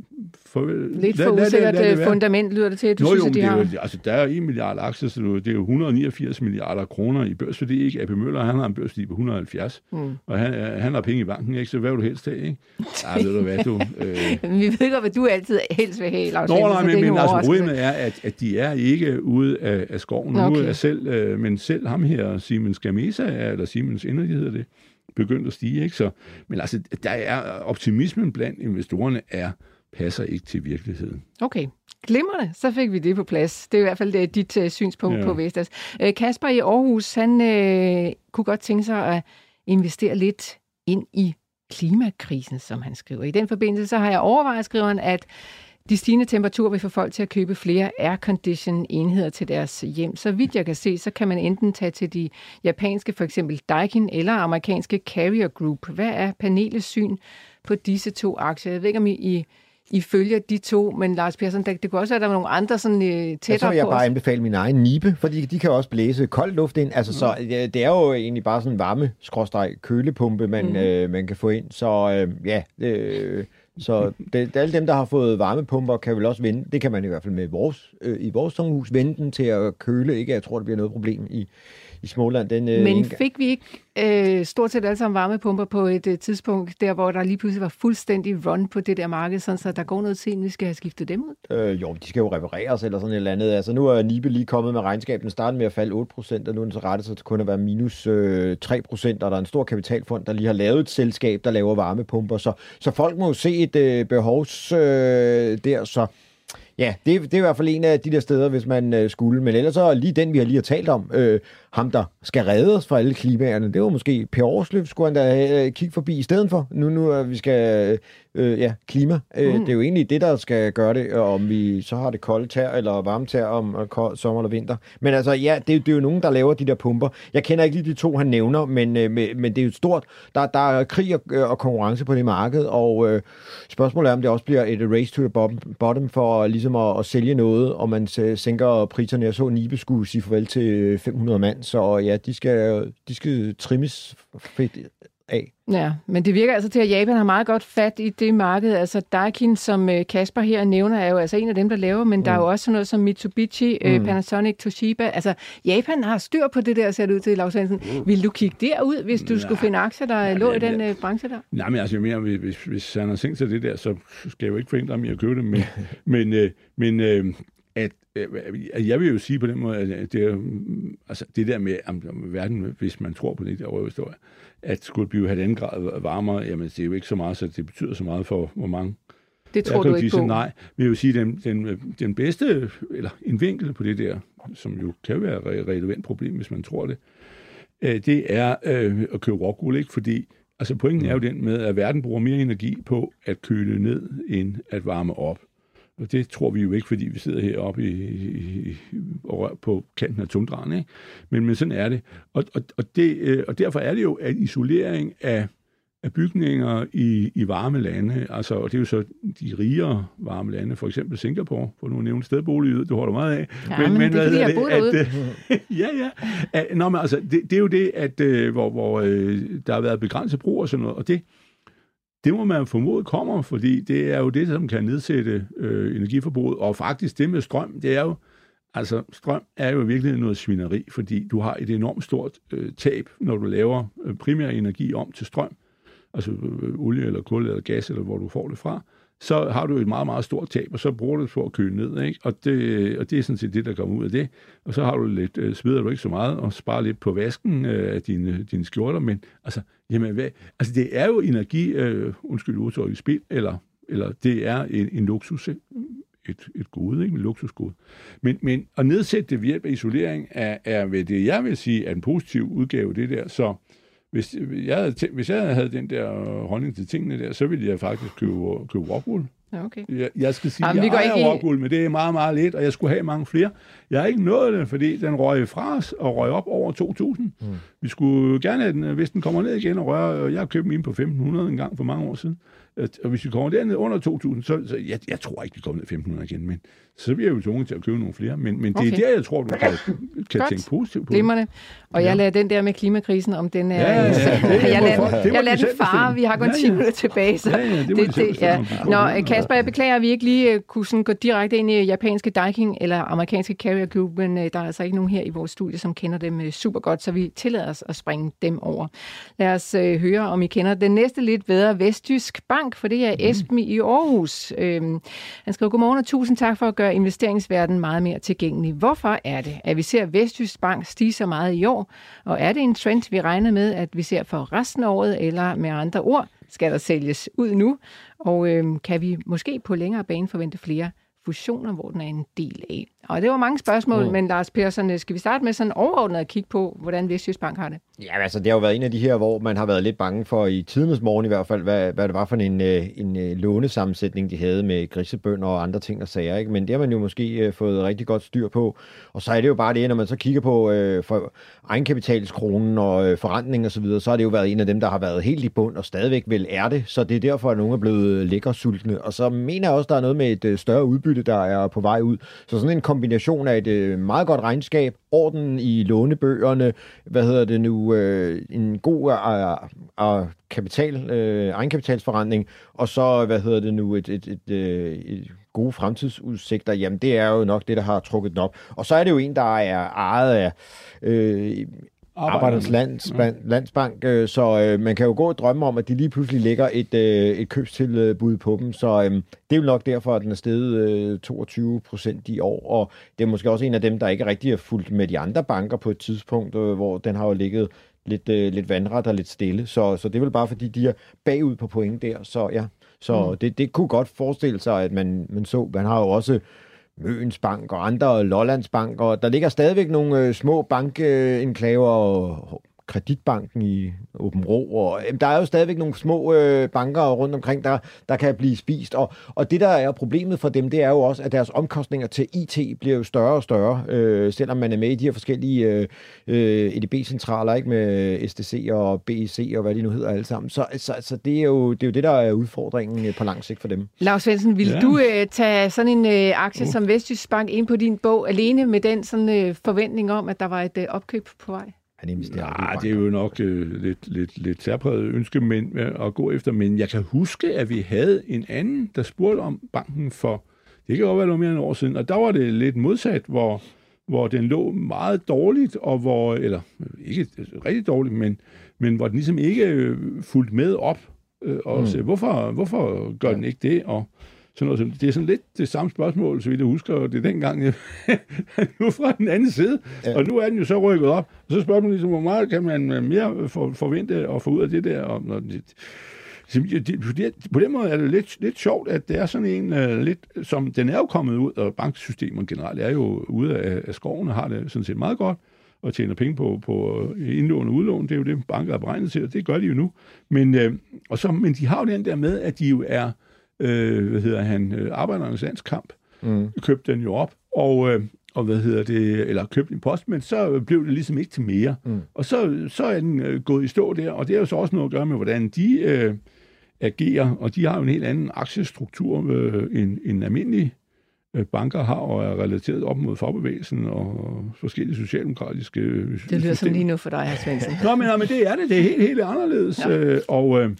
Speaker 4: For,
Speaker 3: lidt for usikkert fundament lyder det til, at du Nå, synes,
Speaker 4: jo,
Speaker 3: at de
Speaker 4: det
Speaker 3: har...
Speaker 4: Jo, altså, der er en milliard aktier, så det er jo et hundrede og niogfirs milliarder kroner i børsværdi, ikke? A P Møller, han har en børsværdi på et hundrede og halvfjerds, mm. og han, han har penge i banken, ikke? Så hvad vil du helst have, ikke? Ja, ved du hvad, du... Øh...
Speaker 3: Vi ved godt, hvad du altid helst vil have, Lars.
Speaker 4: Nå, nej, men, men altså, problemet er, at, at de er ikke ude af, af skoven. Okay. Nu er selv, øh, men selv ham her, Siemens Gamesa, eller Siemens Energy hedder det, begyndt at stige, ikke? Så, men altså, der er optimismen blandt investorerne er passer ikke til virkeligheden.
Speaker 3: Okay, glimrende. Så fik vi det på plads. Det er i hvert fald det, dit uh, synspunkt ja. på Vestas. Uh, Kasper i Aarhus, han uh, kunne godt tænke sig at investere lidt ind i klimakrisen, som han skriver. I den forbindelse så har jeg overvejet, skriver han, at de stigende temperaturer vil få folk til at købe flere aircondition-enheder til deres hjem. Så vidt jeg kan se, så kan man enten tage til de japanske, for eksempel Daikin, eller amerikanske Carrier Group. Hvad er panelets syn på disse to aktier? Jeg ved ikke, om I, I, I følger de to, men Lars Persson, det, det kunne også være, at der var nogle andre sådan, uh, tættere på. Så vil jeg bare
Speaker 5: anbefale min egen Nibe, fordi de kan også blæse kold luft ind. Altså, mm. så det er jo egentlig bare sådan en varme-kølepumpe, man, mm. øh, man kan få ind. Så øh, ja... Øh, Så det, alle dem, der har fået varmepumper, kan vel også vende, det kan man i hvert fald med vores, øh, i vores sommerhus, vende den til at køle. Ikke, jeg tror, det bliver noget problem i, i Småland. Den, øh,
Speaker 3: Men fik vi ikke øh, stort set alle sammen varmepumper på et øh, tidspunkt, der hvor der lige pludselig var fuldstændig run på det der marked, sådan så der går noget tid, inden vi skal have skiftet dem ud?
Speaker 5: Øh, jo, de skal jo repareres eller sådan et eller andet. Altså nu er Nibe lige kommet med regnskabet. Den startede med at falde otte procent, og nu er den så rettet sig til kun at være minus øh, tre procent, og der er en stor kapitalfond, der lige har lavet et selskab, der laver varmepumper. Så, så folk må jo se et øh, behovs øh, der, så Ja, det, det er i hvert fald en af de der steder, hvis man øh, skulle. Men ellers så lige den, vi har lige har talt om, øh, ham der skal redde os fra alle klimaerne, det var måske Per Aarsleff, skulle han da øh, kigge forbi i stedet for. Nu, nu er vi skal, øh, ja, klima. Øh, mm. Det er jo egentlig det, der skal gøre det, om vi så har det koldt tær eller varmt tær om øh, kold, sommer eller vinter. Men altså, ja, det, det er jo nogen, der laver de der pumper. Jeg kender ikke lige de to, han nævner, men, øh, men det er jo stort. Der, der er krig og, og konkurrence på det marked, og øh, spørgsmålet er, om det også bliver et race to the bottom, bottom for ligesom at, at sælge noget, og man sænker priserne. Jeg så Nibe skulle sige farvel til fem hundrede mand, så ja, de skal, de skal trimmes fedt af.
Speaker 3: Ja, men det virker altså til, at Japan har meget godt fat i det marked. Altså Daikin, som Kasper her nævner, er jo altså en af dem, der laver, men mm. der er jo også sådan noget som Mitsubishi, mm. Panasonic, Toshiba. Altså Japan har styr på det der, ser det ud til, Lars Hansen. Mm. Vil du kigge derud, hvis du ja. skulle finde aktier, der ja, lå ja, i den ja. branche der?
Speaker 4: Nej, men altså, jeg mener, hvis, hvis han har tænkt sig det der, så skal jeg jo ikke forhindre ham i at købe det. Men, men, øh, men øh, at jeg vil jo sige på den måde, at det, er, altså det der med om, om verden, hvis man tror på det der røverhistorie, at skulle blive halvanden grad varmere, jamen det er jo ikke så meget, så det betyder så meget for, hvor mange.
Speaker 3: Det tror du ikke på?
Speaker 4: Nej, men jeg vil sige, den, den, den bedste, eller en vinkel på det der, som jo kan være et relevant problem, hvis man tror det, det er øh, at købe råguld, ikke? Fordi altså pointen er jo den med, at verden bruger mere energi på at køle ned, end at varme op. Og det tror vi jo ikke, fordi vi sidder heroppe i, i, i, på kanten af tundraen, ikke? Men, men sådan er det. Og, og, og det. og derfor er det jo, at isolering af, af bygninger i, i varme lande, altså, og det er jo så de rigere varme lande, for eksempel Singapore, for nu at nævne stedbolig, det holder meget af.
Speaker 3: Ja, men, men det er fordi, jeg boede derude.
Speaker 4: ja, ja. At, nå, men altså, det, det er jo det, at hvor, hvor øh, der har været begrænset brug og sådan noget, og det Det må man formode kommer, fordi det er jo det, som kan nedsætte øh, energiforbruget. Og faktisk det med strøm, det er jo, altså strøm er jo virkelig noget svineri, fordi du har et enormt stort øh, tab, når du laver øh, primær energi om til strøm, altså øh, olie eller kul eller gas, eller hvor du får det fra, så har du et meget, meget stort tab, og så bruger du det for at køle ned, ikke? Og det, og det er sådan set det, der kommer ud af det. Og så har du lidt, øh, sveder du ikke så meget, og sparer lidt på vasken øh, af dine, dine skjorter, men altså, jamen, hvad, altså det er jo energi, øh, undskyld udtryk i spil, eller, eller det er en, en luksus, et, et gode, ikke? En luksusgode. Men, men at nedsætte det ved hjælp af isolering er, er ved det, jeg vil sige, er en positiv udgave det der, så Hvis jeg, havde tænkt, hvis jeg havde den der holdning til tingene der, så ville jeg faktisk købe, købe rockwool.
Speaker 3: Okay.
Speaker 4: Jeg, jeg skal sige,
Speaker 3: Jamen,
Speaker 4: jeg ejer
Speaker 3: ikke...
Speaker 4: rockwool, men det er meget, meget lidt, og jeg skulle have mange flere. Jeg har ikke nået det, fordi den røg fra os og røg op over to tusind. Mm. Vi skulle gerne have den, hvis den kommer ned igen og rører, og jeg har købt min på femten hundrede en gang for mange år siden. Og hvis vi kommer derned under to tusind, så, så jeg, jeg tror ikke, vi kommer ned femten hundrede igen, men så bliver jeg jo tvunget til at købe nogle flere. Men, men det okay. er der, jeg tror, du kan, kan tænke positivt på.
Speaker 3: Glimrende. Og ja. jeg lader den der med klimakrisen, om den er... Ja, ja, ja. Det, jeg lader, jeg lader den fare. Vi har kun ti minutter tilbage. Så
Speaker 4: ja, ja, det,
Speaker 3: det, det, ja. Nå, Kasper, jeg beklager, at vi ikke lige kunne sådan gå direkte ind i japanske Daikin eller amerikanske Carrier Group, men der er altså ikke nogen her i vores studie, som kender dem super godt, så vi tillader os at springe dem over. Lad os øh, høre, om I kender den næste lidt bedre Vestjysk Bank, for det er Esben i Aarhus. Øhm, han skriver, godmorgen og tusind tak for at gøre investeringsverdenen meget mere tilgængelig. Hvorfor er det, at vi ser Vestjysk Bank stige så meget i år? Og er det en trend, vi regner med, at vi ser for resten af året, eller med andre ord, skal der sælges ud nu? Og øhm, kan vi måske på længere bane forvente flere fusioner, hvor den er en del af? Og det var mange spørgsmål, mm. men Lars Persson, skal vi starte med sådan overordnet at kigge på, hvordan Vestjysk Bank har det?
Speaker 5: Ja, altså det har jo været en af de her, hvor man har været lidt bange for, i tidernes morgen i hvert fald, hvad, hvad det var for en, en, en lånesammensætning, de havde med grisebønder og andre ting og sager, ikke? Men det har man jo måske uh, fået rigtig godt styr på. Og så er det jo bare det, når man så kigger på uh, for egenkapitalskronen og uh, forrentning og så videre, så har det jo været en af dem, der har været helt i bund og stadigvæk vel er det. Så det er derfor, at nogle er blevet lækkersultne. Og så mener jeg også, at der er noget med et uh, større udbytte, der er på vej ud. Så sådan en kombination af et øh, meget godt regnskab, orden i lånebøgerne, hvad hedder det nu, øh, en god øh, øh, kapital, øh, egenkapitalsforretning, og så, hvad hedder det nu, et, et, et, et, et gode fremtidsudsigter, jamen det er jo nok det, der har trukket den op. Og så er det jo en, der er ejet af øh, Arbejdernes Landsbank, Landsbank øh, så øh, man kan jo gå og drømme om, at de lige pludselig lægger et, øh, et købstilbud på dem, så øh, det er jo nok derfor, at den er steget øh, toogtyve procent i år, og det er måske også en af dem, der ikke rigtig er fulgt med de andre banker på et tidspunkt, øh, hvor den har jo ligget lidt, øh, lidt vandret og lidt stille, så, så det er vel bare fordi, de er bagud på point der, så ja. Så mm. det, det kunne godt forestille sig, at man, man så, man har jo også Møns Bank og andre Lollands Bank, og der ligger stadigvæk nogle øh, små bankenklaver og Kreditbanken i Åben Rå, og øh, der er jo stadigvæk nogle små øh, banker rundt omkring, der, der kan blive spist, og, og det der er problemet for dem, det er jo også, at deres omkostninger til I T bliver jo større og større, øh, selvom man er med i de her forskellige øh, øh, E D B-centraler, ikke, med S D C og B E C og hvad de nu hedder alle sammen, så, så, så det, er jo, det er jo det, der er udfordringen på lang sigt for dem.
Speaker 3: Lars Svendsen, vil ja. du øh, tage sådan en øh, aktie uh. som Vestjysk Bank ind på din bog, alene med den sådan øh, forventning om, at der var et øh, opkøb på vej?
Speaker 4: Nej, det er jo nok øh, lidt, lidt, lidt særpræget ønske men, øh, at gå efter, men jeg kan huske, at vi havde en anden, der spurgte om banken for, det kan jo være noget mere end et år siden, og der var det lidt modsat, hvor, hvor den lå meget dårligt, og hvor, eller ikke rigtig dårligt, men, men hvor den ligesom ikke øh, fulgte med op, øh, og mm. sagde, hvorfor, hvorfor gør den ikke det, og sådan noget. Det er sådan lidt det samme spørgsmål, så vidt jeg husker, og det er dengang, jeg, nu fra den anden side, ja. Og nu er den jo så rykket op, og så spørger man ligesom, hvor meget kan man mere for, forvente og få ud af det der, og når det, det, på den måde er det lidt, lidt sjovt, at det er sådan en uh, lidt, som den er jo kommet ud, og banksystemet generelt er jo ude af, af skoven, og har det sådan set meget godt, og tjener penge på, på indlån og udlån, det er jo det, banker er beregnet til, og det gør de jo nu. Men, uh, og så, men de har jo den der med, at de jo er Øh, hvad hedder han, øh, Arbejdernes Landskamp, mm. købte den jo op, og, øh, og hvad hedder det, eller købte en post, men så blev det ligesom ikke til mere. Mm. Og så, så er den øh, gået i stå der, og det er jo så også noget at gøre med, hvordan de øh, agerer, og de har jo en helt anden aktiestruktur, øh, end, end almindelige øh, banker har, og er relateret op mod fagbevægelsen og forskellige socialdemokratiske øh,
Speaker 3: Det lyder systemer. Som lige nu for dig, hr. Svendsen.
Speaker 4: Nå, men, nå, men det er det, det er helt, helt anderledes, ja. øh, og øh,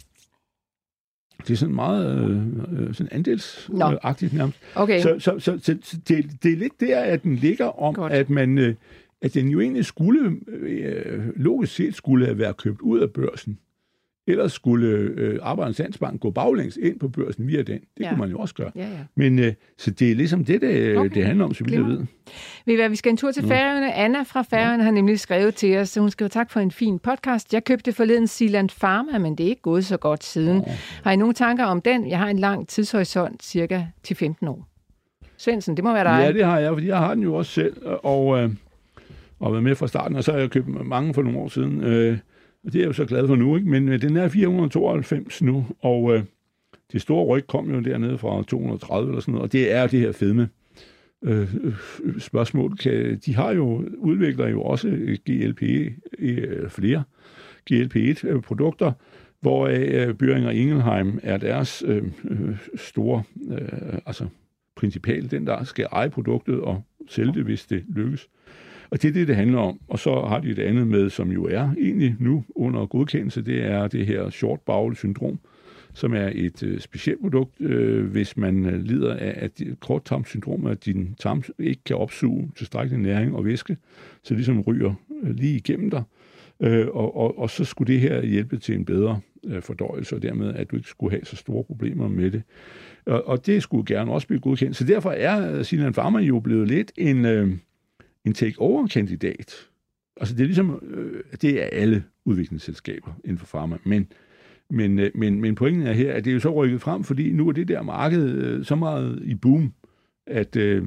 Speaker 4: det er sådan meget øh, sådan andelsagtigt nærmest.
Speaker 3: Okay.
Speaker 4: Så, så, så, så, så det, det er lidt der, at den ligger om, Godt. at man øh, at den jo egentlig skulle, øh, logisk set skulle have været købt ud af børsen. Ellers skulle øh, Arbejdernes Landsbank gå baglæns ind på børsen via den. Det ja. kunne man jo også gøre. Ja, ja. Men øh, så det er ligesom det, det, okay. det handler om, så vidt jeg ved.
Speaker 3: Ved hvad, vi skal en tur til Færøerne. Anna fra Færøerne har nemlig skrevet til os, så hun skriver tak for en fin podcast. Jeg købte forleden Zealand Pharma, men det er ikke gået så godt siden. Ja. Har I nogle tanker om den? Jeg har en lang tidshorisont, cirka til femten år. Svendsen, det må være dig.
Speaker 4: Ja, det har jeg, fordi jeg har den jo også selv, og, øh, og været med fra starten, og så har jeg købt mange for nogle år siden. Øh, Og det er jeg jo så glad for nu, ikke? Men den er fire hundrede tooghalvfems nu, og øh, det store ryg kom jo dernede fra to hundrede og tredive eller sådan noget, og det er det her fedme øh, spørgsmål. Kan, de har jo, udvikler jo også G L P et, øh, flere G L P et-produkter, hvor øh, Boehringer Ingelheim er deres øh, store, øh, altså principal, den der skal eje produktet og sælge det, hvis det lykkes. Og det er det, det handler om. Og så har de et andet med, som jo er egentlig nu under godkendelse, det er det her short bowel syndrom, som er et øh, specielt produkt, øh, hvis man øh, lider af at korttarmsyndrom, at din tarm ikke kan opsuge tilstrækkelig næring og væske, så ligesom ryger øh, lige igennem dig. Øh, og, og, og så skulle det her hjælpe til en bedre øh, fordøjelse, og dermed, at du ikke skulle have så store problemer med det. Og, og det skulle gerne også blive godkendt. Så derfor er Zealand Pharma jo blevet lidt en... Øh, en take-over-kandidat. Altså det er ligesom, øh, det er alle udviklingsselskaber inden for pharma, men, men, øh, men, men pointen er her, at det er jo så rykket frem, fordi nu er det der marked øh, så meget i boom, at, øh,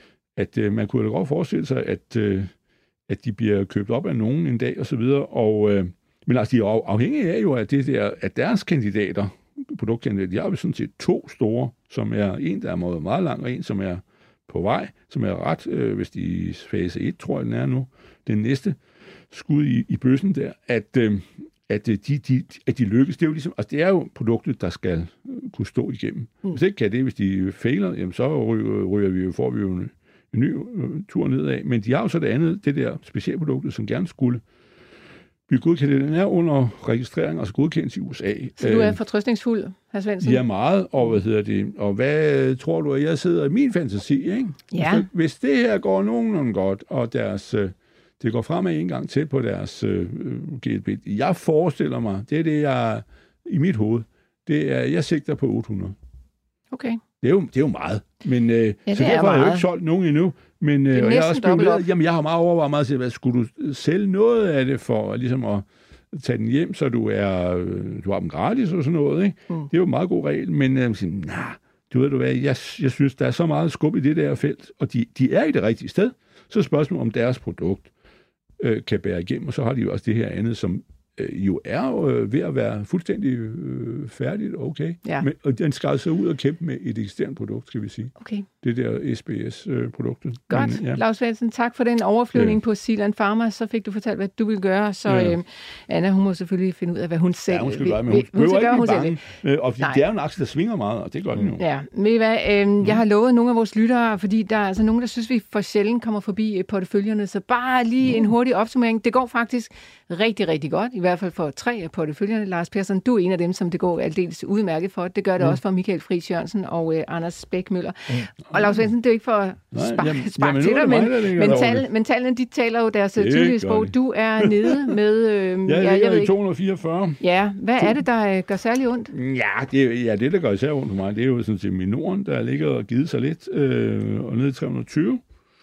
Speaker 4: at øh, man kunne da godt forestille sig, at, øh, at de bliver købt op af nogen en dag og så videre, og, øh, men altså de er afhængige af jo, at, det der, at deres kandidater, produktkandidater, de har jo sådan set to store, som er en, der er meget, meget lang, og en, som er på vej, som er ret, øh, hvis de i fase et, tror jeg, den er nu, den næste skud i, i bøssen der, at, øh, at, de, de, at de lykkes. Det er jo ligesom, altså det er jo produktet, der skal kunne stå igennem. Mm. Hvis ikke kan det, hvis de fejler, jamen så ryger, ryger vi jo, får vi jo en, en ny tur nedad. Men de har jo så det andet, det der specialproduktet, som gerne skulle blive godkendt. Den er under registrering, altså godkendt i U S A.
Speaker 3: Så du er fortrøstningsfuld, hr. Svendsen?
Speaker 4: Ja, meget. Og hvad hedder det? Og hvad tror du, at jeg sidder i min fantasi, ikke?
Speaker 3: Ja.
Speaker 4: Hvis, hvis det her går nogenlunde godt, og deres, det går fremad en gang til på deres uh, G L P, jeg forestiller mig, det er det, jeg i mit hoved, det er, jeg sigter på otte hundrede.
Speaker 3: Okay.
Speaker 4: Det er jo, det er jo meget. Men, øh, ja, så derfor har jeg jo ikke solgt nogen endnu. Men, øh, og jeg har også spekuleret, jamen jeg har meget overvejet meget til, hvad skulle du sælge noget af det for, ligesom at tage den hjem, så du er du har dem gratis og sådan noget. Ikke? Mm. Det er jo en meget god regel, men øh, siger, nah, du ved du hvad, jeg, jeg synes, der er så meget skub i det der felt, og de, de er i det rigtige sted. Så er spørgsmålet, om deres produkt øh, kan bære igennem, og så har de jo også det her andet, som øh, jo er øh, ved at være fuldstændig øh, færdigt, okay. Ja. Men, og den skal altså ud og kæmpe med et eksisterende produkt, skal vi sige.
Speaker 3: Okay.
Speaker 4: Det der S B S-produktet. Øh,
Speaker 3: Godt. Men, ja. Lars Svendsen, tak for den overflyvning ja. på Zealand Pharma. Så fik du fortalt, hvad du vil gøre. Så ja. øh, Anna, hun må selvfølgelig finde ud af, hvad hun selv
Speaker 4: ja, hun skal gøre, men hun, hun, hun skal gøre, hun selv. Øh, og
Speaker 3: Nej.
Speaker 4: det er jo en aktie, der svinger meget, og det gør den jo.
Speaker 3: Ja, men hvad, øh, mm. jeg har lovet nogle af vores lyttere, fordi der er altså nogen, der synes, vi for sjældent kommer forbi porteføljerne, så bare lige mm. en hurtig opsummering. Det går faktisk rigtig, rigtig godt, i hvert fald for tre af porteføljerne. Lars Persson, du er en af dem, som det går aldeles udmærket for. Det gør det mm. også for Michael Friis Jørgensen og øh, Anders Bæk-Møller. Mm. Og Lars Svendsen, det er jo ikke for at sparke spark til dig, men, men, tal, men tallene, de taler jo deres tydelige sprog. Du er nede med... Øh,
Speaker 4: jeg, jeg, jeg ved i to hundrede og fireogfyrre.
Speaker 3: Ja, hvad er det, der gør særlig ondt?
Speaker 4: Ja, det, ja, det der gør især ondt for mig, det er jo sådan set Minoren, der ligger og givet sig lidt, øh, og nede i tre hundrede og tyve.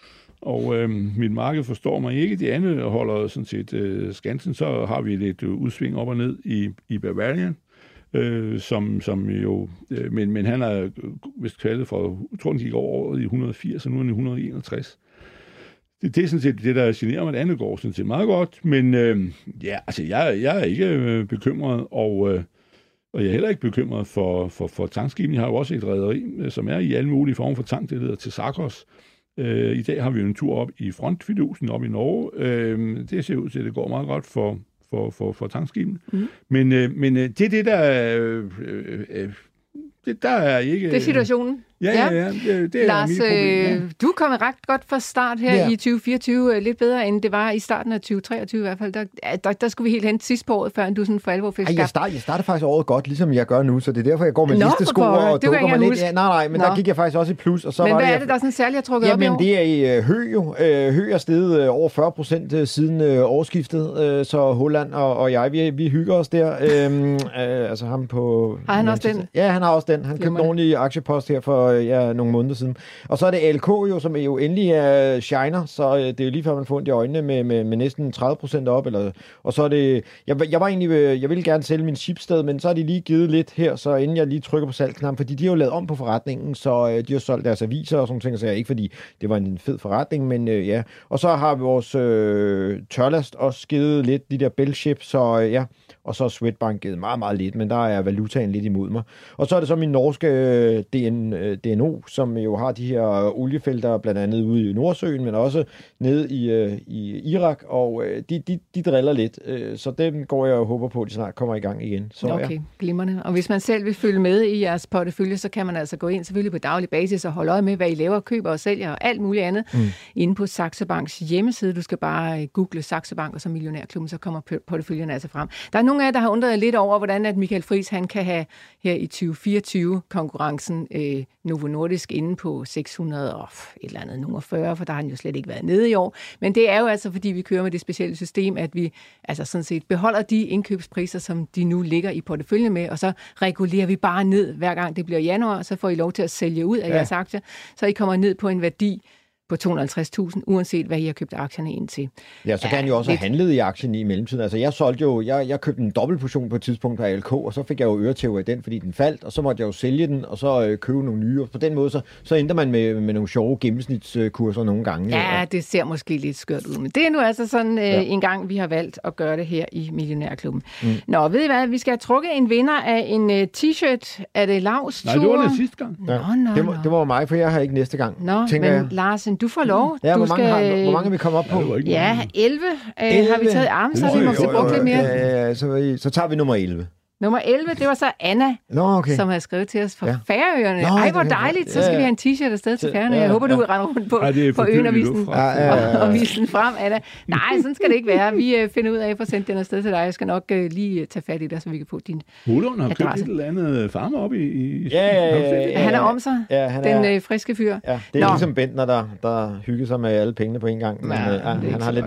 Speaker 4: Og øh, mit marked forstår mig ikke. Det andet holder sådan set øh, skansen. Så har vi lidt øh, udsving op og ned i, i Bavarian, øh, som, som jo... Øh, men, men han er vist kaldet for... Jeg tror, den gik over året i et hundrede og firs, og nu er den i et hundrede og enogtres. Det, det er sådan set det, der generer mig. Det andet går sådan set meget godt. Men øh, ja, altså, jeg, jeg er ikke øh, bekymret, og... Øh, Og jeg er heller ikke bekymret for, for, for tankskibene. Jeg har jo også et rederi, som er i alle mulige former for tank, det hedder Tesakos. Øh, I dag har vi jo en tur op i frontfidusen op i Norge. Øh, det ser ud til, at det går meget godt for, for, for, for tankskibene. Mm. Men, øh, men det er det, der... Øh, øh, det, der er ikke...
Speaker 3: Det er situationen.
Speaker 4: Ja, ja, ja. Det, det er
Speaker 3: Lars,
Speaker 4: mit problem, ja.
Speaker 3: Du er kommet ret godt fra start her ja. i tyve fireogtyve. Lidt bedre, end det var i starten af tyve treogtyve i hvert fald. Der, der, der skulle vi helt hen sidst på året, før du sådan for alvor fik skabt.
Speaker 5: Jeg startede, jeg startede faktisk året godt, ligesom jeg gør nu, så det er derfor, jeg går med liste sko og dukker mig lidt. Ja, nej, nej, men Nå. der gik jeg faktisk også i plus. Og så
Speaker 3: men
Speaker 5: var
Speaker 3: hvad
Speaker 5: det,
Speaker 3: er det, der er sådan særligt, jeg trukket
Speaker 5: jamen,
Speaker 3: op i år?
Speaker 5: Jamen, det er i Høg jo. Høg er steget over fyrre procent siden øh, årsskiftet, så Holland og, og jeg, vi, vi hygger os der. Øhm, øh, altså ham på...
Speaker 3: Har han også den?
Speaker 5: Ja, han har også den. Han købte en ordentlig aktiepost her for ja, nogle måneder siden. Og så er det A L K jo, som jo endelig er shiner, så det er jo lige før man får ondt i øjnene med, med, med næsten tredive procent op. Eller, og så er det... Jeg, jeg var egentlig... Jeg ville gerne sælge min Schibsted, men så har de lige givet lidt her, så inden jeg lige trykker på salgsknappen, fordi de har jo lavet om på forretningen, så de har solgt deres aviser og sådan ting, så jeg ikke fordi det var en fed forretning, men øh, ja. Og så har vores øh, tørlast også givet lidt, de der Bellship, så øh, ja. Og så har Swedbank givet meget, meget lidt, men der er valutaen lidt imod mig. Og så er det så min norske øh, D N, øh, D N O, som jo har de her oliefelter, blandt andet ude i Nordsøen, men også nede i, øh, i Irak, og øh, de, de, de driller lidt. Øh, så dem går jeg og håber på, at de snart kommer i gang igen. Så,
Speaker 3: okay,
Speaker 5: ja.
Speaker 3: Glimrende. Og hvis man selv vil følge med i jeres portefølje, så kan man altså gå ind selvfølgelig på daglig basis og holde øje med, hvad I laver, køber og sælger og alt muligt andet mm. inde på Saxo Banks hjemmeside. Du skal bare google Saxo Bank og så Millionærklubben, så kommer porteføljen altså frem. Der er nogle af jer, der har undret lidt over, hvordan at Michael Friis han kan have her i tyve fireogtyve konkurrencen øh, Novo Nordisk inde på seks hundrede og et eller andet nummer fyrre, for der har han jo slet ikke været nede i år. Men det er jo altså, fordi vi kører med det specielle system, at vi altså sådan set beholder de indkøbspriser, som de nu ligger i porteføljen med, og så regulerer vi bare ned, hver gang det bliver januar, så får I lov til at sælge ud af ja. jeres aktier, så I kommer ned på en værdi på to hundrede og halvtreds tusind, uanset hvad I har købt aktierne ind til.
Speaker 5: Ja, så kan ja, han jo også lidt... have handlet i aktien i mellemtiden. Altså, jeg solgte jo, jeg, jeg købte en dobbeltportion på et tidspunkt på A L K, og så fik jeg jo øretæver i den, fordi den faldt, og så måtte jeg jo sælge den, og så øh, købe nogle nye. Og på den måde, så, så ændrer man med, med nogle sjove gennemsnitskurser nogle gange.
Speaker 3: Ja, og... det ser måske lidt skørt ud, men det er nu altså sådan øh, ja. en gang, vi har valgt at gøre det her i Millionærklubben. Mm. Nå, ved I hvad? Vi skal have trukket en vinder af en uh, t-shirt. Er det Lavs tur?
Speaker 4: Nej, det var det sidste gang.
Speaker 3: Ja. Nå, nå,
Speaker 5: det, var, det var mig, for jeg har ikke næste gang.
Speaker 3: Nå, men jeg... Larsen, du får lov.
Speaker 5: Ja,
Speaker 3: du
Speaker 5: hvor, mange
Speaker 3: skal...
Speaker 5: har, hvor mange er vi kommet op på?
Speaker 3: Ja, elleve, elleve. har vi taget armen, så har vi måske brugt lidt mere.
Speaker 5: Ja, ja, så, så tager vi nummer elleve.
Speaker 3: Nummer elleve, det var så Anna,
Speaker 5: Nå, okay.
Speaker 3: som har skrevet til os fra
Speaker 5: ja.
Speaker 3: Færøerne. Nå, Ej, hvor dejligt, så skal ja, ja. vi have en t-shirt afsted til Færøerne. Jeg håber, du vil rende rundt på, ja, på øen og vise den, ja, ja, ja, ja. og, og vise den frem, Anna. Nej, sådan skal det ikke være. Vi uh, finder ud af at få sendt den afsted til dig. Jeg skal nok uh, lige uh, tage fat i dig, så vi kan få din
Speaker 4: Hulund har købt et eller andet farmer op i... i
Speaker 5: ja, ja, ja, ja, ja.
Speaker 3: Han er om sig,
Speaker 5: ja, han
Speaker 3: den
Speaker 5: er,
Speaker 3: uh, friske fyr.
Speaker 5: Ja, det er Nå. ligesom Bentner, der, der hygger sig med alle pengene på en gang. Men, ja, uh, han har lidt mere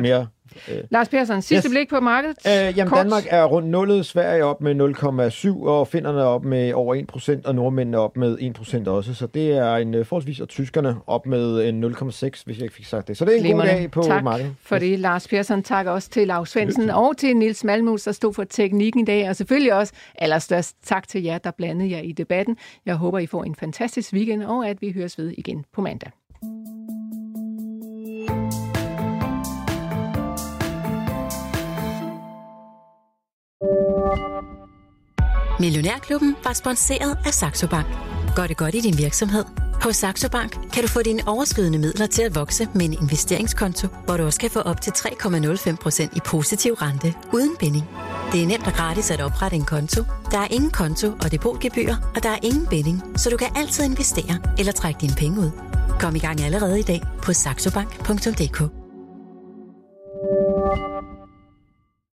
Speaker 3: Lars Persson, sidste yes. blik på markedet.
Speaker 5: Øh, jamen, Kort. Danmark er rundt nullet, Sverige op med nul komma syv, og finnerne op med over en procent, og nordmændene op med en procent også. Så det er en forholdsvis, og tyskerne op med en nul komma seks, hvis jeg ikke fik sagt det. Så det er en Glimrende. god dag på
Speaker 3: tak
Speaker 5: markedet.
Speaker 3: Tak for det, Lars Persson. Tak også til Lav Svendsen og til Niels Malmus, der stod for teknikken i dag. Og selvfølgelig også allerstørst tak til jer, der blandede jer i debatten. Jeg håber, I får en fantastisk weekend, og at vi høres ved igen på mandag.
Speaker 1: Millionærklubben var sponsoreret af Saxo Bank. Gør det godt i din virksomhed? Hos Saxo Bank kan du få dine overskydende midler til at vokse med en investeringskonto, hvor du også kan få op til tre komma nul fem procent i positiv rente uden binding. Det er nemt og gratis at oprette en konto. Der er ingen konto og depotgebyr, og der er ingen binding, så du kan altid investere eller trække dine penge ud. Kom i gang allerede i dag på saxobank punktum d k.